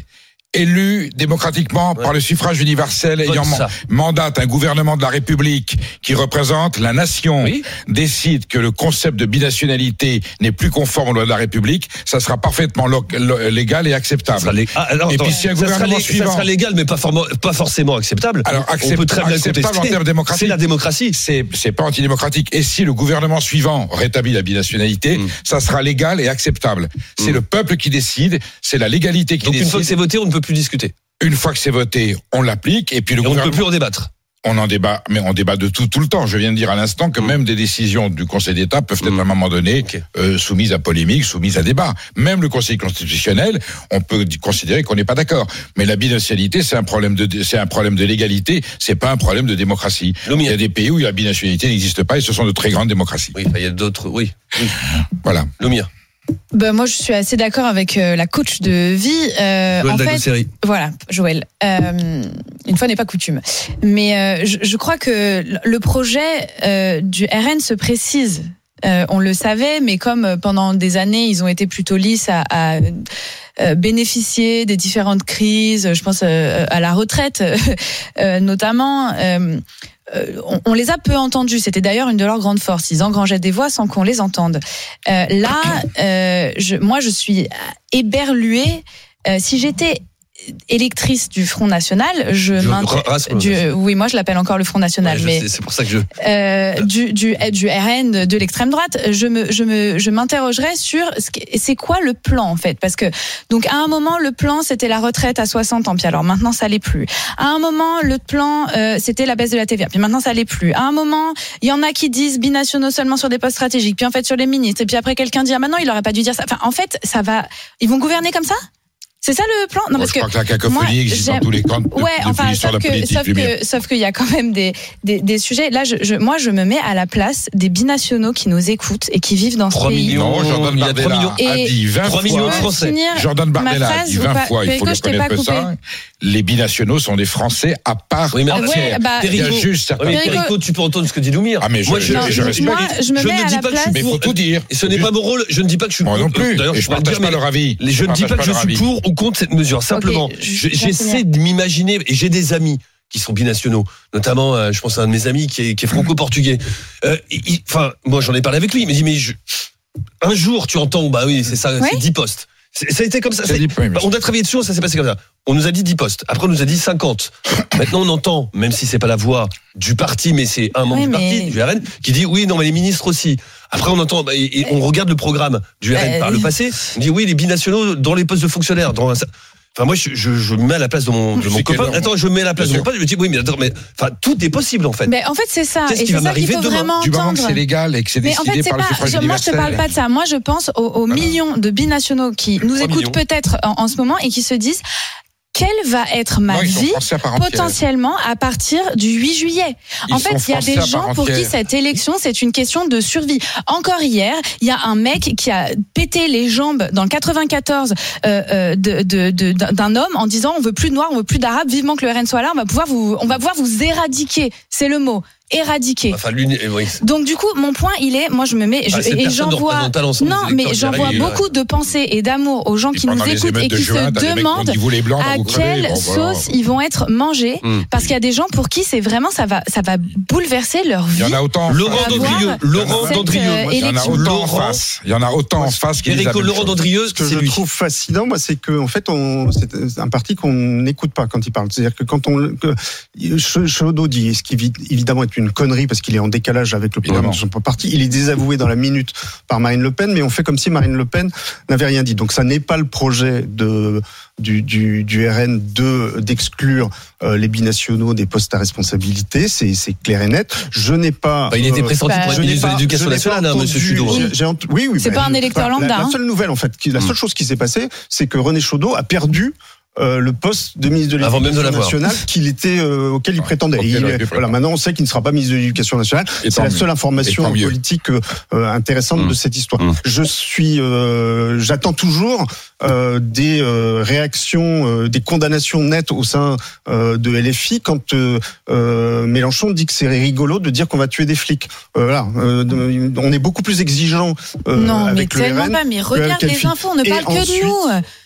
élu démocratiquement Ouais. par le suffrage universel, ayant ça. mandate un gouvernement de la République qui représente la nation, Oui. décide que le concept de binationalité n'est plus conforme aux lois de la République, ça sera parfaitement lo- lo- légal et Ça acceptable. sera lé- Ah, alors, Et attends, puis si un ça sera gouvernement lé- suivant- ça sera légal, mais pas, formo- pas forcément acceptable. Alors, on accept- peut très bien le acceptable en contester. termes démocratiques. C'est la démocratie. C'est, c'est pas antidémocratique. Et si le gouvernement suivant rétablit la binationalité, Mm. ça sera légal et acceptable. C'est Mm. le peuple qui décide, c'est la légalité qui Donc une décide. fois que c'est voté, on ne peut plus discuter. Une fois que c'est voté, on l'applique et puis le Et on ne peut gouvernement, plus en débattre. on en débat, mais on débat de tout tout le temps. Je viens de dire à l'instant que Mm. même des décisions du Conseil d'État peuvent être Mm. à un moment donné Ok. euh, soumises à polémique, soumises à débat. Même le Conseil constitutionnel, on peut considérer qu'on n'est pas d'accord. Mais la binationalité, c'est un problème de c'est un problème de légalité, c'est pas un problème de démocratie. Lomir. Il y a des pays où la binationalité n'existe pas et ce sont de très grandes démocraties. Oui, il y a d'autres. Oui. oui. Voilà. Lomir. Ben, moi, je suis assez d'accord avec euh, la coach de vie. Euh, Joël en fait, Dagosséry. voilà, Joël. Euh, une fois n'est pas coutume. Mais euh, je, je crois que le projet euh, du R N se précise. Euh, on le savait, mais comme euh, pendant des années, ils ont été plutôt lisses à, à euh, bénéficier des différentes crises, je pense euh, à la retraite euh, notamment. Euh, euh, on, on les a peu entendus. C'était d'ailleurs une de leurs grandes forces. Ils engrangeaient des voix sans qu'on les entende. Euh, là, euh, je, moi, je suis éberluée. Euh, si j'étais électrice du Front National, je Je- m'inté- Race- du, oui, moi je l'appelle encore le Front National, Ouais, je mais sais, c'est pour ça que je. euh, du, du, du R N, de l'extrême droite, je me, je me, je m'interrogerais sur ce que- c'est quoi le plan en fait, parce que donc à un moment le plan c'était la retraite à soixante ans, puis alors maintenant ça l'est plus. À un moment le plan euh, c'était la baisse de la T V A, puis maintenant ça l'est plus. À un moment il y en a qui disent binationaux seulement sur des postes stratégiques, puis en fait sur les ministres, et puis après quelqu'un dit ah maintenant il aurait pas dû dire ça. Enfin en fait ça va, ils vont gouverner comme ça. C'est ça le plan? Non, Moi, parce je que crois que la cacophonie moi, existe dans j'aime- tous les camps depuis, Ouais, depuis enfin, l'histoire de sauf la que, politique. sauf Lumière. que, sauf qu'il y a quand même des, des, des sujets. Là, je, je, moi, je me mets à la place des binationaux qui nous écoutent et qui vivent dans ce trois pays. millions. Non, Jordan Il y a trois Bardella millions. a Et dit vingt trois millions de fois. Français. Finir Jordan ma Bardella a phrase dit ou vingt pas? fois, il faut Perico, le je t'ai pas connaître ça. coupé. Les binationaux sont des Français à part Oui, mais entière. ouais, bah, Il y a Perico- juste certains. Oui, mais Perico- Perico, tu peux entendre ce que dit Loumir. Ah, mais je- Moi, je- Non, je respecte. moi, je me Je mets ne à dis la pas que je place. suis Mais il faut tout dire. Et ce n'est pas mon rôle. Je ne dis pas que je suis Moi non contre. plus. D'ailleurs, Et je pourrais le partage dire, pas mais leur avis. les- Je ne dis partage pas que je leur suis avis. pour ou contre cette mesure. Simplement, je- je- je vais j'essaie finir. de m'imaginer, et j'ai des amis qui sont binationaux, notamment, euh, je pense à un de mes amis qui est, qui est franco-portugais. Euh, il- Enfin, moi, j'en ai parlé avec lui. Il m'a dit, mais je- un jour, tu entends, bah oui, c'est ça, Ouais. c'est dix postes. C'est- Ça a été comme ça. C'est c'est- dix, oui, mais- On a travaillé dessus, ça s'est passé comme ça. On nous a dit dix postes. Après, on nous a dit cinquante. Maintenant, on entend, même si c'est pas la voix du parti, mais c'est un membre Oui, du mais- parti, du R N, qui dit oui, non, mais les ministres aussi. Après, on entend, bah, et, et on regarde le programme du R N Euh, par le passé. On dit oui, les binationaux dans les postes de fonctionnaires. Dans un- Enfin, moi, je, je, je me mets à la place de mon, de mon C'est copain. quelle- Attends, je me mets à la place Bien de mon sûr. pote. Je me dis oui, mais attends, mais enfin, tout est possible en fait. Mais en fait, c'est ça. Qu'est-ce Et qui c'est va ça qu'il m'arriver faut demain vraiment Du moment entendre. que c'est légal et que c'est Mais en décidé fait, c'est par le pas. suffrage je- moi, je te universel. parle pas de ça. Moi, je pense aux, aux millions de binationaux qui nous Trois écoutent millions. peut-être en, en ce moment et qui se disent quelle va être ma Non, ils sont vie Français à part entière. potentiellement à partir du huit juillet. Ils En fait, sont il y a Français des à part gens pour qui entière. cette élection, c'est une question de survie. Encore hier, il y a un mec qui a pété les jambes dans le quatre-vingt-quatorze euh, euh, de, de, de- d'un homme en disant on veut plus de noirs, on veut plus d'arabes, vivement que le R N soit là, on va pouvoir vous, on va pouvoir vous éradiquer. C'est le mot. Éradiquer. Enfin, l'uni- eh oui. Donc du coup, mon point, il est, moi je me mets, je, Ah, cette et personne ne j'envoie, représente pas l'ensemble non, des mais électeurs, j'envoie il y a- beaucoup de pensées et d'amour aux gens Puis qui nous pendant les écoutent et émeutes de qui juin, se t'as des mecs qui ont demandent dit, vous les blancs, à vous crevez. quelle Bon, voilà. sauce ils vont être mangés, Hum. parce qu'il y a des gens pour qui c'est vraiment, ça va, ça va bouleverser leur Il vie. y en a autant. en Laurent face. Avoir Dandrieux. Laurent cette, Dandrieux. euh, Il y en a élection. autant en Laurent- face. Il y en a autant en face qui disent la Perico, même Laurent chose. Dandrieux, Ce que c'est je lui. trouve fascinant, moi, c'est que en fait, on, c'est un parti qu'on n'écoute pas quand il parle. C'est-à-dire que quand on, que Ch- Chaudot dit, ce qui évi- évidemment est une connerie parce qu'il est en décalage avec le programme Évidemment. de son parti, il est désavoué dans la minute par Marine Le Pen, mais on fait comme si Marine Le Pen n'avait rien dit. Donc ça n'est pas le projet de du, du, du R N de d'exclure euh, les binationaux des postes à responsabilité. C'est c'est clair et net. Je n'ai pas. Bah, il était euh, pressenti bah, pour être je n'ai ministre de pas- l'éducation je n'ai pas nationale, hein, monsieur entendu- Trudeau. j'ai- j'ai ent- Oui, oui. C'est bah, pas un je- électeur la- lambda, La, hein. seule nouvelle, en fait, qui- la Mm. seule chose qui s'est passée, c'est que René Chaudot a perdu euh, le poste de ministre de Avant même de l'Éducation l'avoir. nationale qu'il était, euh, auquel il prétendait. auquel Il- il aurait pu voilà, prétendre. maintenant on sait qu'il ne sera pas ministre de l'Éducation nationale. Et C'est tant la mieux. seule information Et tant mieux. politique euh, intéressante Mm. de cette histoire. Mm. Je suis, euh, j'attends toujours euh, des euh, réactions, euh, des condamnations nettes au sein euh, de L F I quand euh, euh, Mélenchon dit que c'est rigolo de dire qu'on va tuer des flics. Euh, voilà, euh, de- on est beaucoup plus exigeant euh, Non, mais avec le R tellement N. pas. Mais que regarde avec L F I. les infos, on ne Et parle que ensuite- de nous.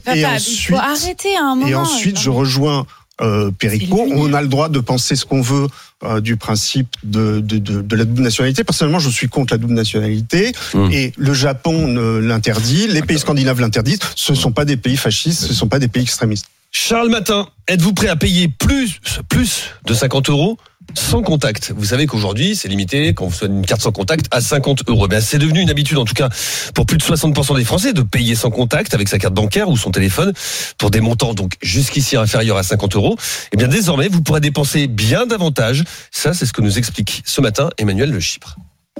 Papa, et il ensuite, faut arrêter à un moment. et ensuite, je rejoins euh, Perico. On a le droit de penser ce qu'on veut euh, du principe de, de, de, de la double nationalité. Personnellement, je suis contre la double nationalité. Mmh. Et le Japon ne l'interdit. Les pays scandinaves l'interdisent. Ce ne sont pas des pays fascistes. Ce ne sont pas des pays extrémistes. Charles Matin, êtes-vous prêt à payer plus, plus de cinquante euros sans contact? Vous savez qu'aujourd'hui, c'est limité, quand vous soit une carte sans contact, à cinquante euros. Ben, c'est devenu une habitude, en tout cas, pour plus de soixante pour cent des Français, de payer sans contact avec sa carte bancaire ou son téléphone pour des montants, donc, jusqu'ici inférieurs à cinquante euros. Et bien, désormais, vous pourrez dépenser bien davantage. Ça, c'est ce que nous explique ce matin Emmanuel Le Chypre.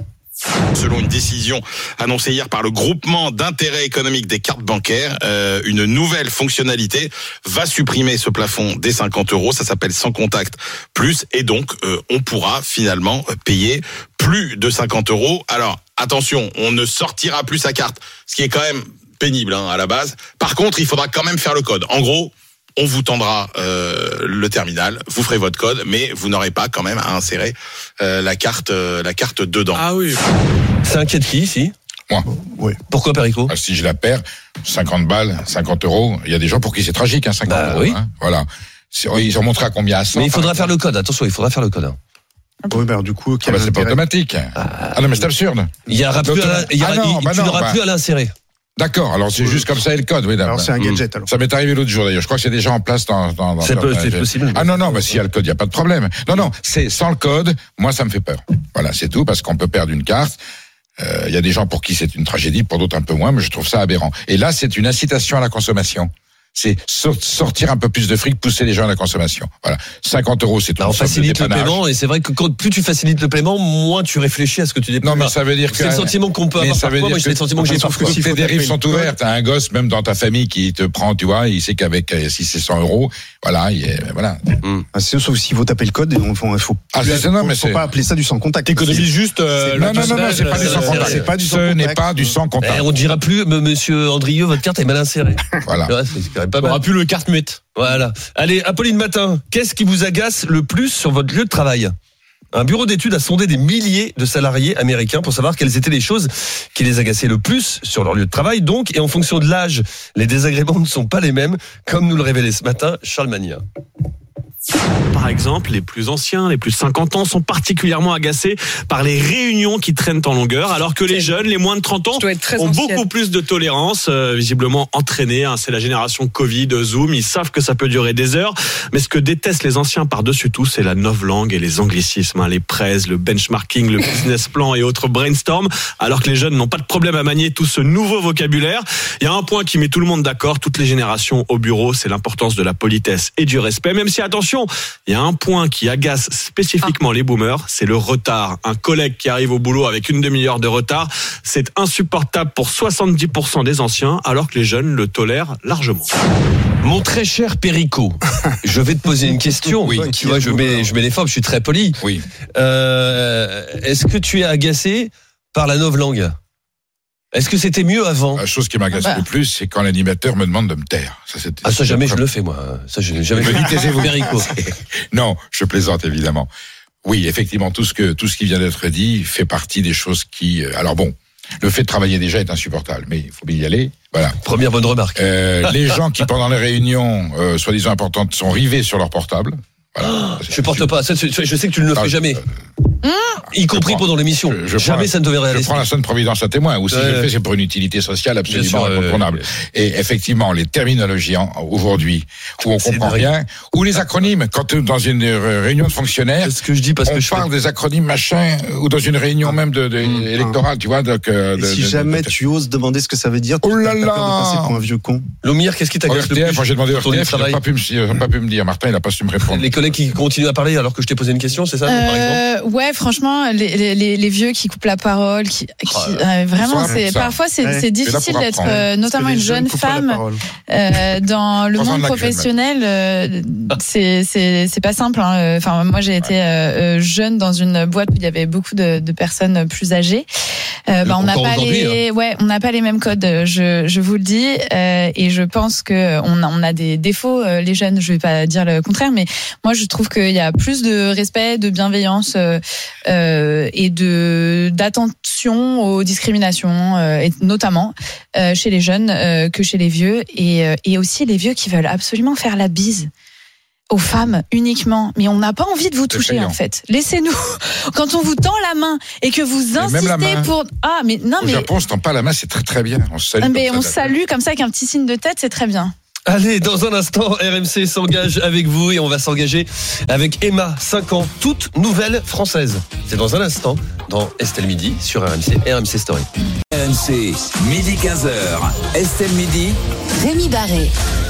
Selon une décision annoncée hier par le groupement d'intérêt économique des cartes bancaires, euh, une nouvelle fonctionnalité va supprimer ce plafond des cinquante euros. Ça s'appelle sans contact plus, et donc euh, on pourra finalement payer plus de cinquante euros. Alors attention, on ne sortira plus sa carte, ce qui est quand même pénible hein, à la base. Par contre, il faudra quand même faire le code. En gros, on vous tendra euh, le terminal, vous ferez votre code, mais vous n'aurez pas quand même à insérer euh, la carte, euh, la carte dedans. Ah oui. Ça inquiète qui ici? Moi. Oui. Pourquoi, Perico? Ah, si je la perds, cinquante balles, cinquante euros, il y a des gens pour qui c'est tragique, hein, cinquante bah, euros. Oui. Hein, voilà. Ils ont montré à combien à cent. Mais il faudra faire le code. Attention, il faudra faire le code. Oui, ben, du coup, ah bah, c'est pas automatique. Ah, ah non, mais c'est absurde. Il y aura plus à, il y aura, ah non, il, bah tu non, n'auras bah, plus à l'insérer. D'accord, alors c'est juste comme ça et le code. Oui, alors c'est un gadget. Alors. Ça m'est arrivé l'autre jour d'ailleurs. Je crois que c'est déjà en place dans. dans, dans c'est peu, c'est possible. Ah non non, mais s'il y a le code, il y a pas de problème. Non non, c'est sans le code. Moi, ça me fait peur. Voilà, c'est tout parce qu'on peut perdre une carte. Il euh, y a des gens pour qui c'est une tragédie, pour d'autres un peu moins, mais je trouve ça aberrant. Et là, c'est une incitation à la consommation. C'est sortir un peu plus de fric, pousser les gens à la consommation. Voilà. cinquante euros, c'est tout. Bah, on facilite le paiement, et c'est vrai que quand plus tu facilites le paiement, moins tu réfléchis à ce que tu dépenses. Non, mais ça veut dire que. C'est le sentiment qu'on peut avoir parfois. Moi, j'ai le sentiment que j'ai parfois. Toutes les dérives sont ouvertes. T'as un gosse, même dans ta famille, qui te prend, tu vois, il sait qu'avec, si c'est cent euros, voilà, il est, voilà. Mm. Ah, c'est sauf s'il faut taper le code, et on faut, il faut. Ah, c'est non, mais faut c'est. pas appeler ça du sans contact. T'économises juste, euh, non, non, non, non, c'est pas du sans contact. C'est pas du Ce n'est pas du sans contact. On dira plus, monsieur Andrieux, votre carte est mal insérée. Voilà. C'est quand même pas mal. On aura plus le carte muette. Voilà. Allez, Apolline Matin, qu'est-ce qui vous agace le plus sur votre lieu de travail? Un bureau d'études a sondé des milliers de salariés américains pour savoir quelles étaient les choses qui les agaçaient le plus sur leur lieu de travail. Donc, et en fonction de l'âge, les désagréments ne sont pas les mêmes, comme nous le révélait ce matin Charles Magnin. Par exemple, les plus anciens, les plus de cinquante ans, sont particulièrement agacés par les réunions qui traînent en longueur, alors que les jeunes, les moins de trente ans, ont beaucoup plus de tolérance, euh, visiblement entraînés. Hein, c'est la génération Covid, Zoom, ils savent que ça peut durer des heures. Mais ce que détestent les anciens par-dessus tout, c'est la novlangue et les anglicismes, hein, les prêts, le benchmarking, le business plan et autres brainstorm, alors que les jeunes n'ont pas de problème à manier tout ce nouveau vocabulaire. Il y a un point qui met tout le monde d'accord, toutes les générations au bureau, c'est l'importance de la politesse et du respect, même si, attention, il y a un point qui agace spécifiquement les boomers, c'est le retard. Un collègue qui arrive au boulot avec une demi-heure de retard, c'est insupportable pour soixante-dix pour cent des anciens, alors que les jeunes le tolèrent largement. Mon très cher Perico, je vais te poser une question. Oui. Tu vois, je mets, je mets les formes, je suis très poli. Oui. Euh, est-ce que tu es agacé par la novlangue? Est-ce que c'était mieux avant? La chose qui m'agace bah. le plus, c'est quand l'animateur me demande de me taire. Ça, c'est, ah, ça, jamais je le fais, moi. Ça, je n'ai jamais me fait. dit, taisez-vous. Perico. Non, je plaisante, évidemment. Oui, effectivement, tout ce que, tout ce qui vient d'être dit fait partie des choses qui, alors bon, le fait de travailler déjà est insupportable, mais il faut bien y aller. Voilà. Première bonne remarque. Euh, les gens qui, pendant les réunions, euh, soi-disant importantes, sont rivés sur leur portable. Voilà. Je porte pas. Ça, je sais que tu ne le Ah, fais jamais. euh, Y compris prends- pendant l'émission. Je, je Jamais prends, ça ne devrait Je aller. prends la sonne providence à témoin, ou si Ouais. je le fais, c'est pour une utilité sociale absolument Bien sûr, euh, incontournable. Et effectivement, les terminologies en- aujourd'hui, où on C'est comprend dingue. rien, ou les acronymes, quand euh, dans une euh, réunion de fonctionnaires, C'est ce que je dis parce on que je parle fais. des acronymes machin, ou dans une réunion même de, de, Mmh. électorale, tu vois. Donc, euh, Et de, si de- jamais de- tu oses demander ce que ça veut dire, Oh là t'as peur de là passer pour un vieux con. Lomir, qu'est-ce qui Au t'agace le R T F, plus moi j'ai demandé au sur ton lieu R de T F, il n'a travail? pas pu me, il n'a pas pu me dire, Martin, il n'a pas su me répondre. Les collègues qui continuent à parler alors que je t'ai posé une question, c'est ça, par exemple? Euh, ouais, franchement, les, les, les les vieux qui coupent la parole, qui, qui Oh, euh, vraiment, ça, c'est ça. parfois c'est Ouais. c'est là difficile pour d'être, apprendre. euh, notamment Parce que une les jeunes jeune coupent pas la femme parole. euh, dans le Prends-en monde de la graine, professionnel. euh, c'est c'est c'est pas simple. Hein. Enfin, moi j'ai été euh, jeune dans une boîte où il y avait beaucoup de, de personnes plus âgées. Euh, bah, on n'a Encore pas aujourd'hui, les, ouais, on n'a pas les mêmes codes. Je je vous le dis, euh, et je pense que on a on a des défauts. Les jeunes, je vais pas dire le contraire, mais moi je trouve qu'il y a plus de respect, de bienveillance. Euh, euh, et de d'attention aux discriminations, euh, et notamment euh, chez les jeunes euh, que chez les vieux, et, euh, et aussi les vieux qui veulent absolument faire la bise aux femmes uniquement, mais on n'a pas envie de vous toucher en fait. Laissez-nous. Quand on vous tend la main et que vous insistez pour ah mais non Au mais Japon, on se tend pas la main, c'est très très bien. On se salue. mais comme on ça, salue comme ça avec un petit signe de tête, c'est très bien. Allez, dans un instant, R M C s'engage avec vous et on va s'engager avec Emma, cinq ans, toute nouvelle française. C'est dans un instant, dans Estelle Midi, sur R M C et R M C Story. R M C, midi quinze heures, Estelle Midi, Rémi Barré.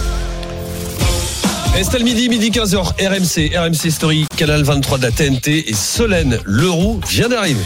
Estelle Midi, midi quinze heures, R M C, R M C Story, canal vingt-trois de la T N T et Solène Leroux vient d'arriver.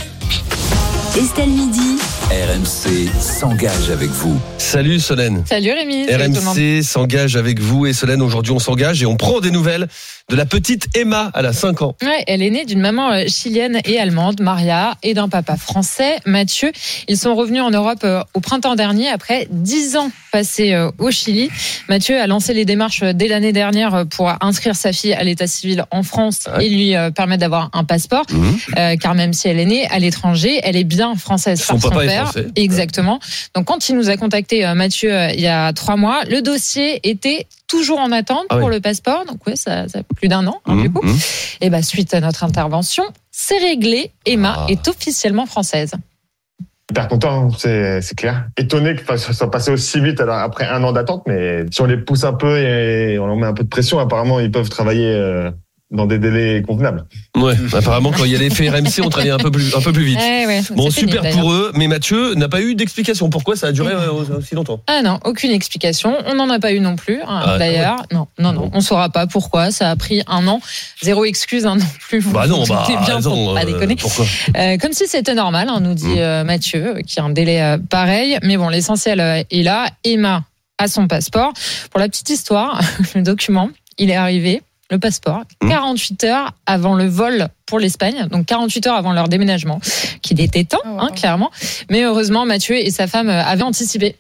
Estelle Midi. R M C s'engage avec vous. Salut Solène. Salut Rémi. R M C s'engage avec vous et Solène, aujourd'hui on s'engage et on prend des nouvelles de la petite Emma, elle a cinq ans. Ouais, elle est née d'une maman chilienne et allemande, Maria, et d'un papa français, Mathieu. Ils sont revenus en Europe au printemps dernier après dix ans passés au Chili. Mathieu a lancé les démarches dès l'année dernière pour inscrire sa fille à l'état civil en France ouais. et lui permettre d'avoir un passeport. Mmh. Euh, car même si elle est née à l'étranger, elle est bien française son par son papa père. Est français. Exactement. Donc quand il nous a contacté Mathieu il y a trois mois, le dossier était toujours en attente ah pour oui. le passeport. Donc ouais, ça, ça plus d'un an hein, mmh, du coup. Mmh. Et bah suite à notre intervention, c'est réglé. Emma ah. est officiellement française. Hyper content, c'est, c'est clair. Étonné que ça soit passé aussi vite alors, après un an d'attente, mais si on les pousse un peu et on leur met un peu de pression, apparemment ils peuvent travailler euh, dans des délais convenables. Ouais, apparemment quand il y a l'effet R M C, on travaille un peu plus, un peu plus vite. Eh ouais, bon, super pénible, pour eux, mais Mathieu n'a pas eu d'explication. Pourquoi ça a duré mmh. aussi longtemps ? Ah non, aucune explication. On n'en a pas eu non plus. Hein, ah, d'ailleurs, ouais. non, non, non, on saura pas pourquoi. Ça a pris un an. Zéro excuse hein, non plus. Vous bah non, bah bien raison, pour pas euh, déconner. Pourquoi euh, Comme si c'était normal, hein, nous dit mmh. euh, Mathieu, qui a un délai euh, pareil. Mais bon, l'essentiel euh, est là. Emma a son passeport. Pour la petite histoire, le document, il est arrivé. Le passeport, quarante-huit heures avant le vol pour l'Espagne, donc quarante-huit heures avant leur déménagement, qu'il était temps, oh, wow. hein, clairement. Mais heureusement, Mathieu et sa femme avaient anticipé.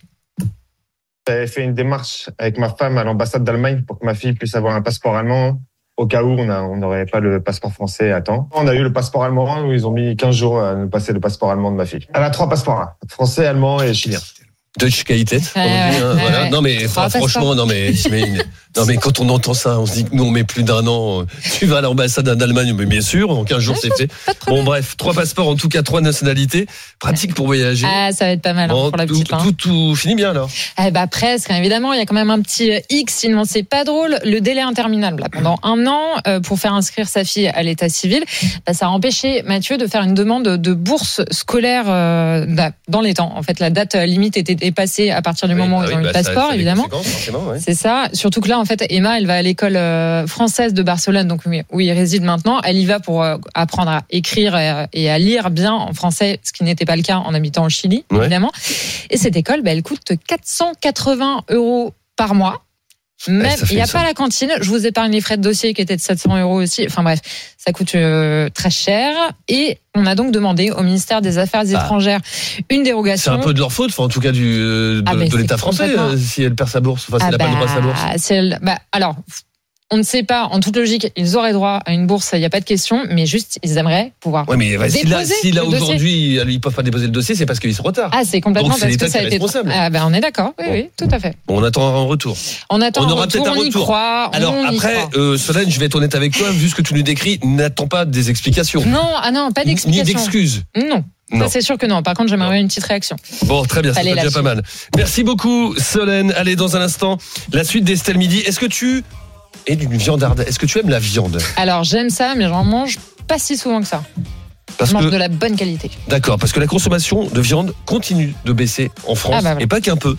J'avais fait une démarche avec ma femme à l'ambassade d'Allemagne pour que ma fille puisse avoir un passeport allemand au cas où on n'aurait pas le passeport français à temps. On a eu le passeport allemand où ils ont mis quinze jours à nous passer le passeport allemand de ma fille. Elle a trois passeports, hein, français, allemand et chilien. Deutsche Qualität. Ouais, ouais, hein, ouais, voilà. ouais. Non mais enfin, franchement, non mais, mais non mais quand on entend ça, on se dit que nous on met plus d'un an. Tu vas à l'ambassade d'Allemagne, mais bien sûr, en quinze jours c'est fait. Bon bref, trois passeports, en tout cas trois nationalités, pratique pour voyager. Ah ça va être pas mal bon, hein, pour la petite. Tout, tout, tout finit bien alors. Eh bah presque, évidemment, il y a quand même un petit X. Sinon c'est pas drôle. Le délai interminable là, pendant un an euh, pour faire inscrire sa fille à l'état civil, bah, ça a empêché Mathieu de faire une demande de bourse scolaire euh, dans les temps. En fait, la date limite était dépassée à partir du oui, moment où ils ont eu bah, le passeport, ça, ça évidemment. Ouais. C'est ça. Surtout que là, en fait, Emma, elle va à l'école française de Barcelone, donc où il réside maintenant. Elle y va pour apprendre à écrire et à lire bien en français, ce qui n'était pas le cas en habitant au Chili, ouais. évidemment. Et cette école, bah, elle coûte quatre cent quatre-vingts euros par mois. Même, il n'y a pas la cantine. Je vous épargne les frais de dossier qui étaient de sept cents euros aussi. Enfin bref, ça coûte euh, très cher. Et on a donc demandé au ministère des Affaires ah. étrangères une dérogation. C'est un peu de leur faute, enfin en tout cas du de, ah, de l'État français, complètement... si elle perd sa bourse, enfin si ah elle n'a bah, pas le droit à sa bourse. Si elle, bah, alors. On ne sait pas, en toute logique, ils auraient droit à une bourse, il n'y a pas de question, mais juste, ils aimeraient pouvoir ouais, mais déposer si là, si là le aujourd'hui, ils ne peuvent pas déposer le dossier, c'est parce qu'ils sont en retard. Ah, c'est complètement donc, parce c'est que ça a été responsable. Ah ben on est d'accord, oui, bon. oui, tout à fait. Bon, on attend un retour. On attend on un aura retour, peut-être un on y retour. croit. Alors on après, euh, Solène, je vais être honnête avec toi, vu ce que tu nous décris, n'attends pas des explications. Non, ah non, pas d'explications. Ni d'excuses. Non. Non. Ça, c'est sûr que non. Par contre, j'aimerais bien une petite réaction. Bon, très bien, ça serait déjà pas mal. Merci beaucoup, Solène. Allez, dans un instant, la suite d'Estelle Midi. Est-ce que tu es d'une viandarde ? Est-ce que tu aimes la viande ? Alors, j'aime ça, mais j'en mange pas si souvent que ça. Parce je mange que, de la bonne qualité. D'accord, parce que la consommation de viande continue de baisser en France, ah bah voilà. et pas qu'un peu.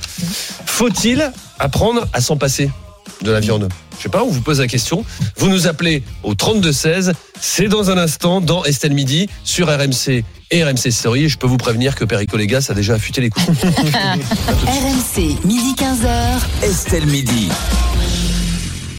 Faut-il apprendre à s'en passer de la viande ? Je sais pas, on vous pose la question. Vous nous appelez au trente-deux seize. C'est dans un instant dans Estelle Midi sur R M C et R M C Story. Je peux vous prévenir que Perico Légas a déjà affûté les coups. R M C, midi quinze heures. Estelle Midi.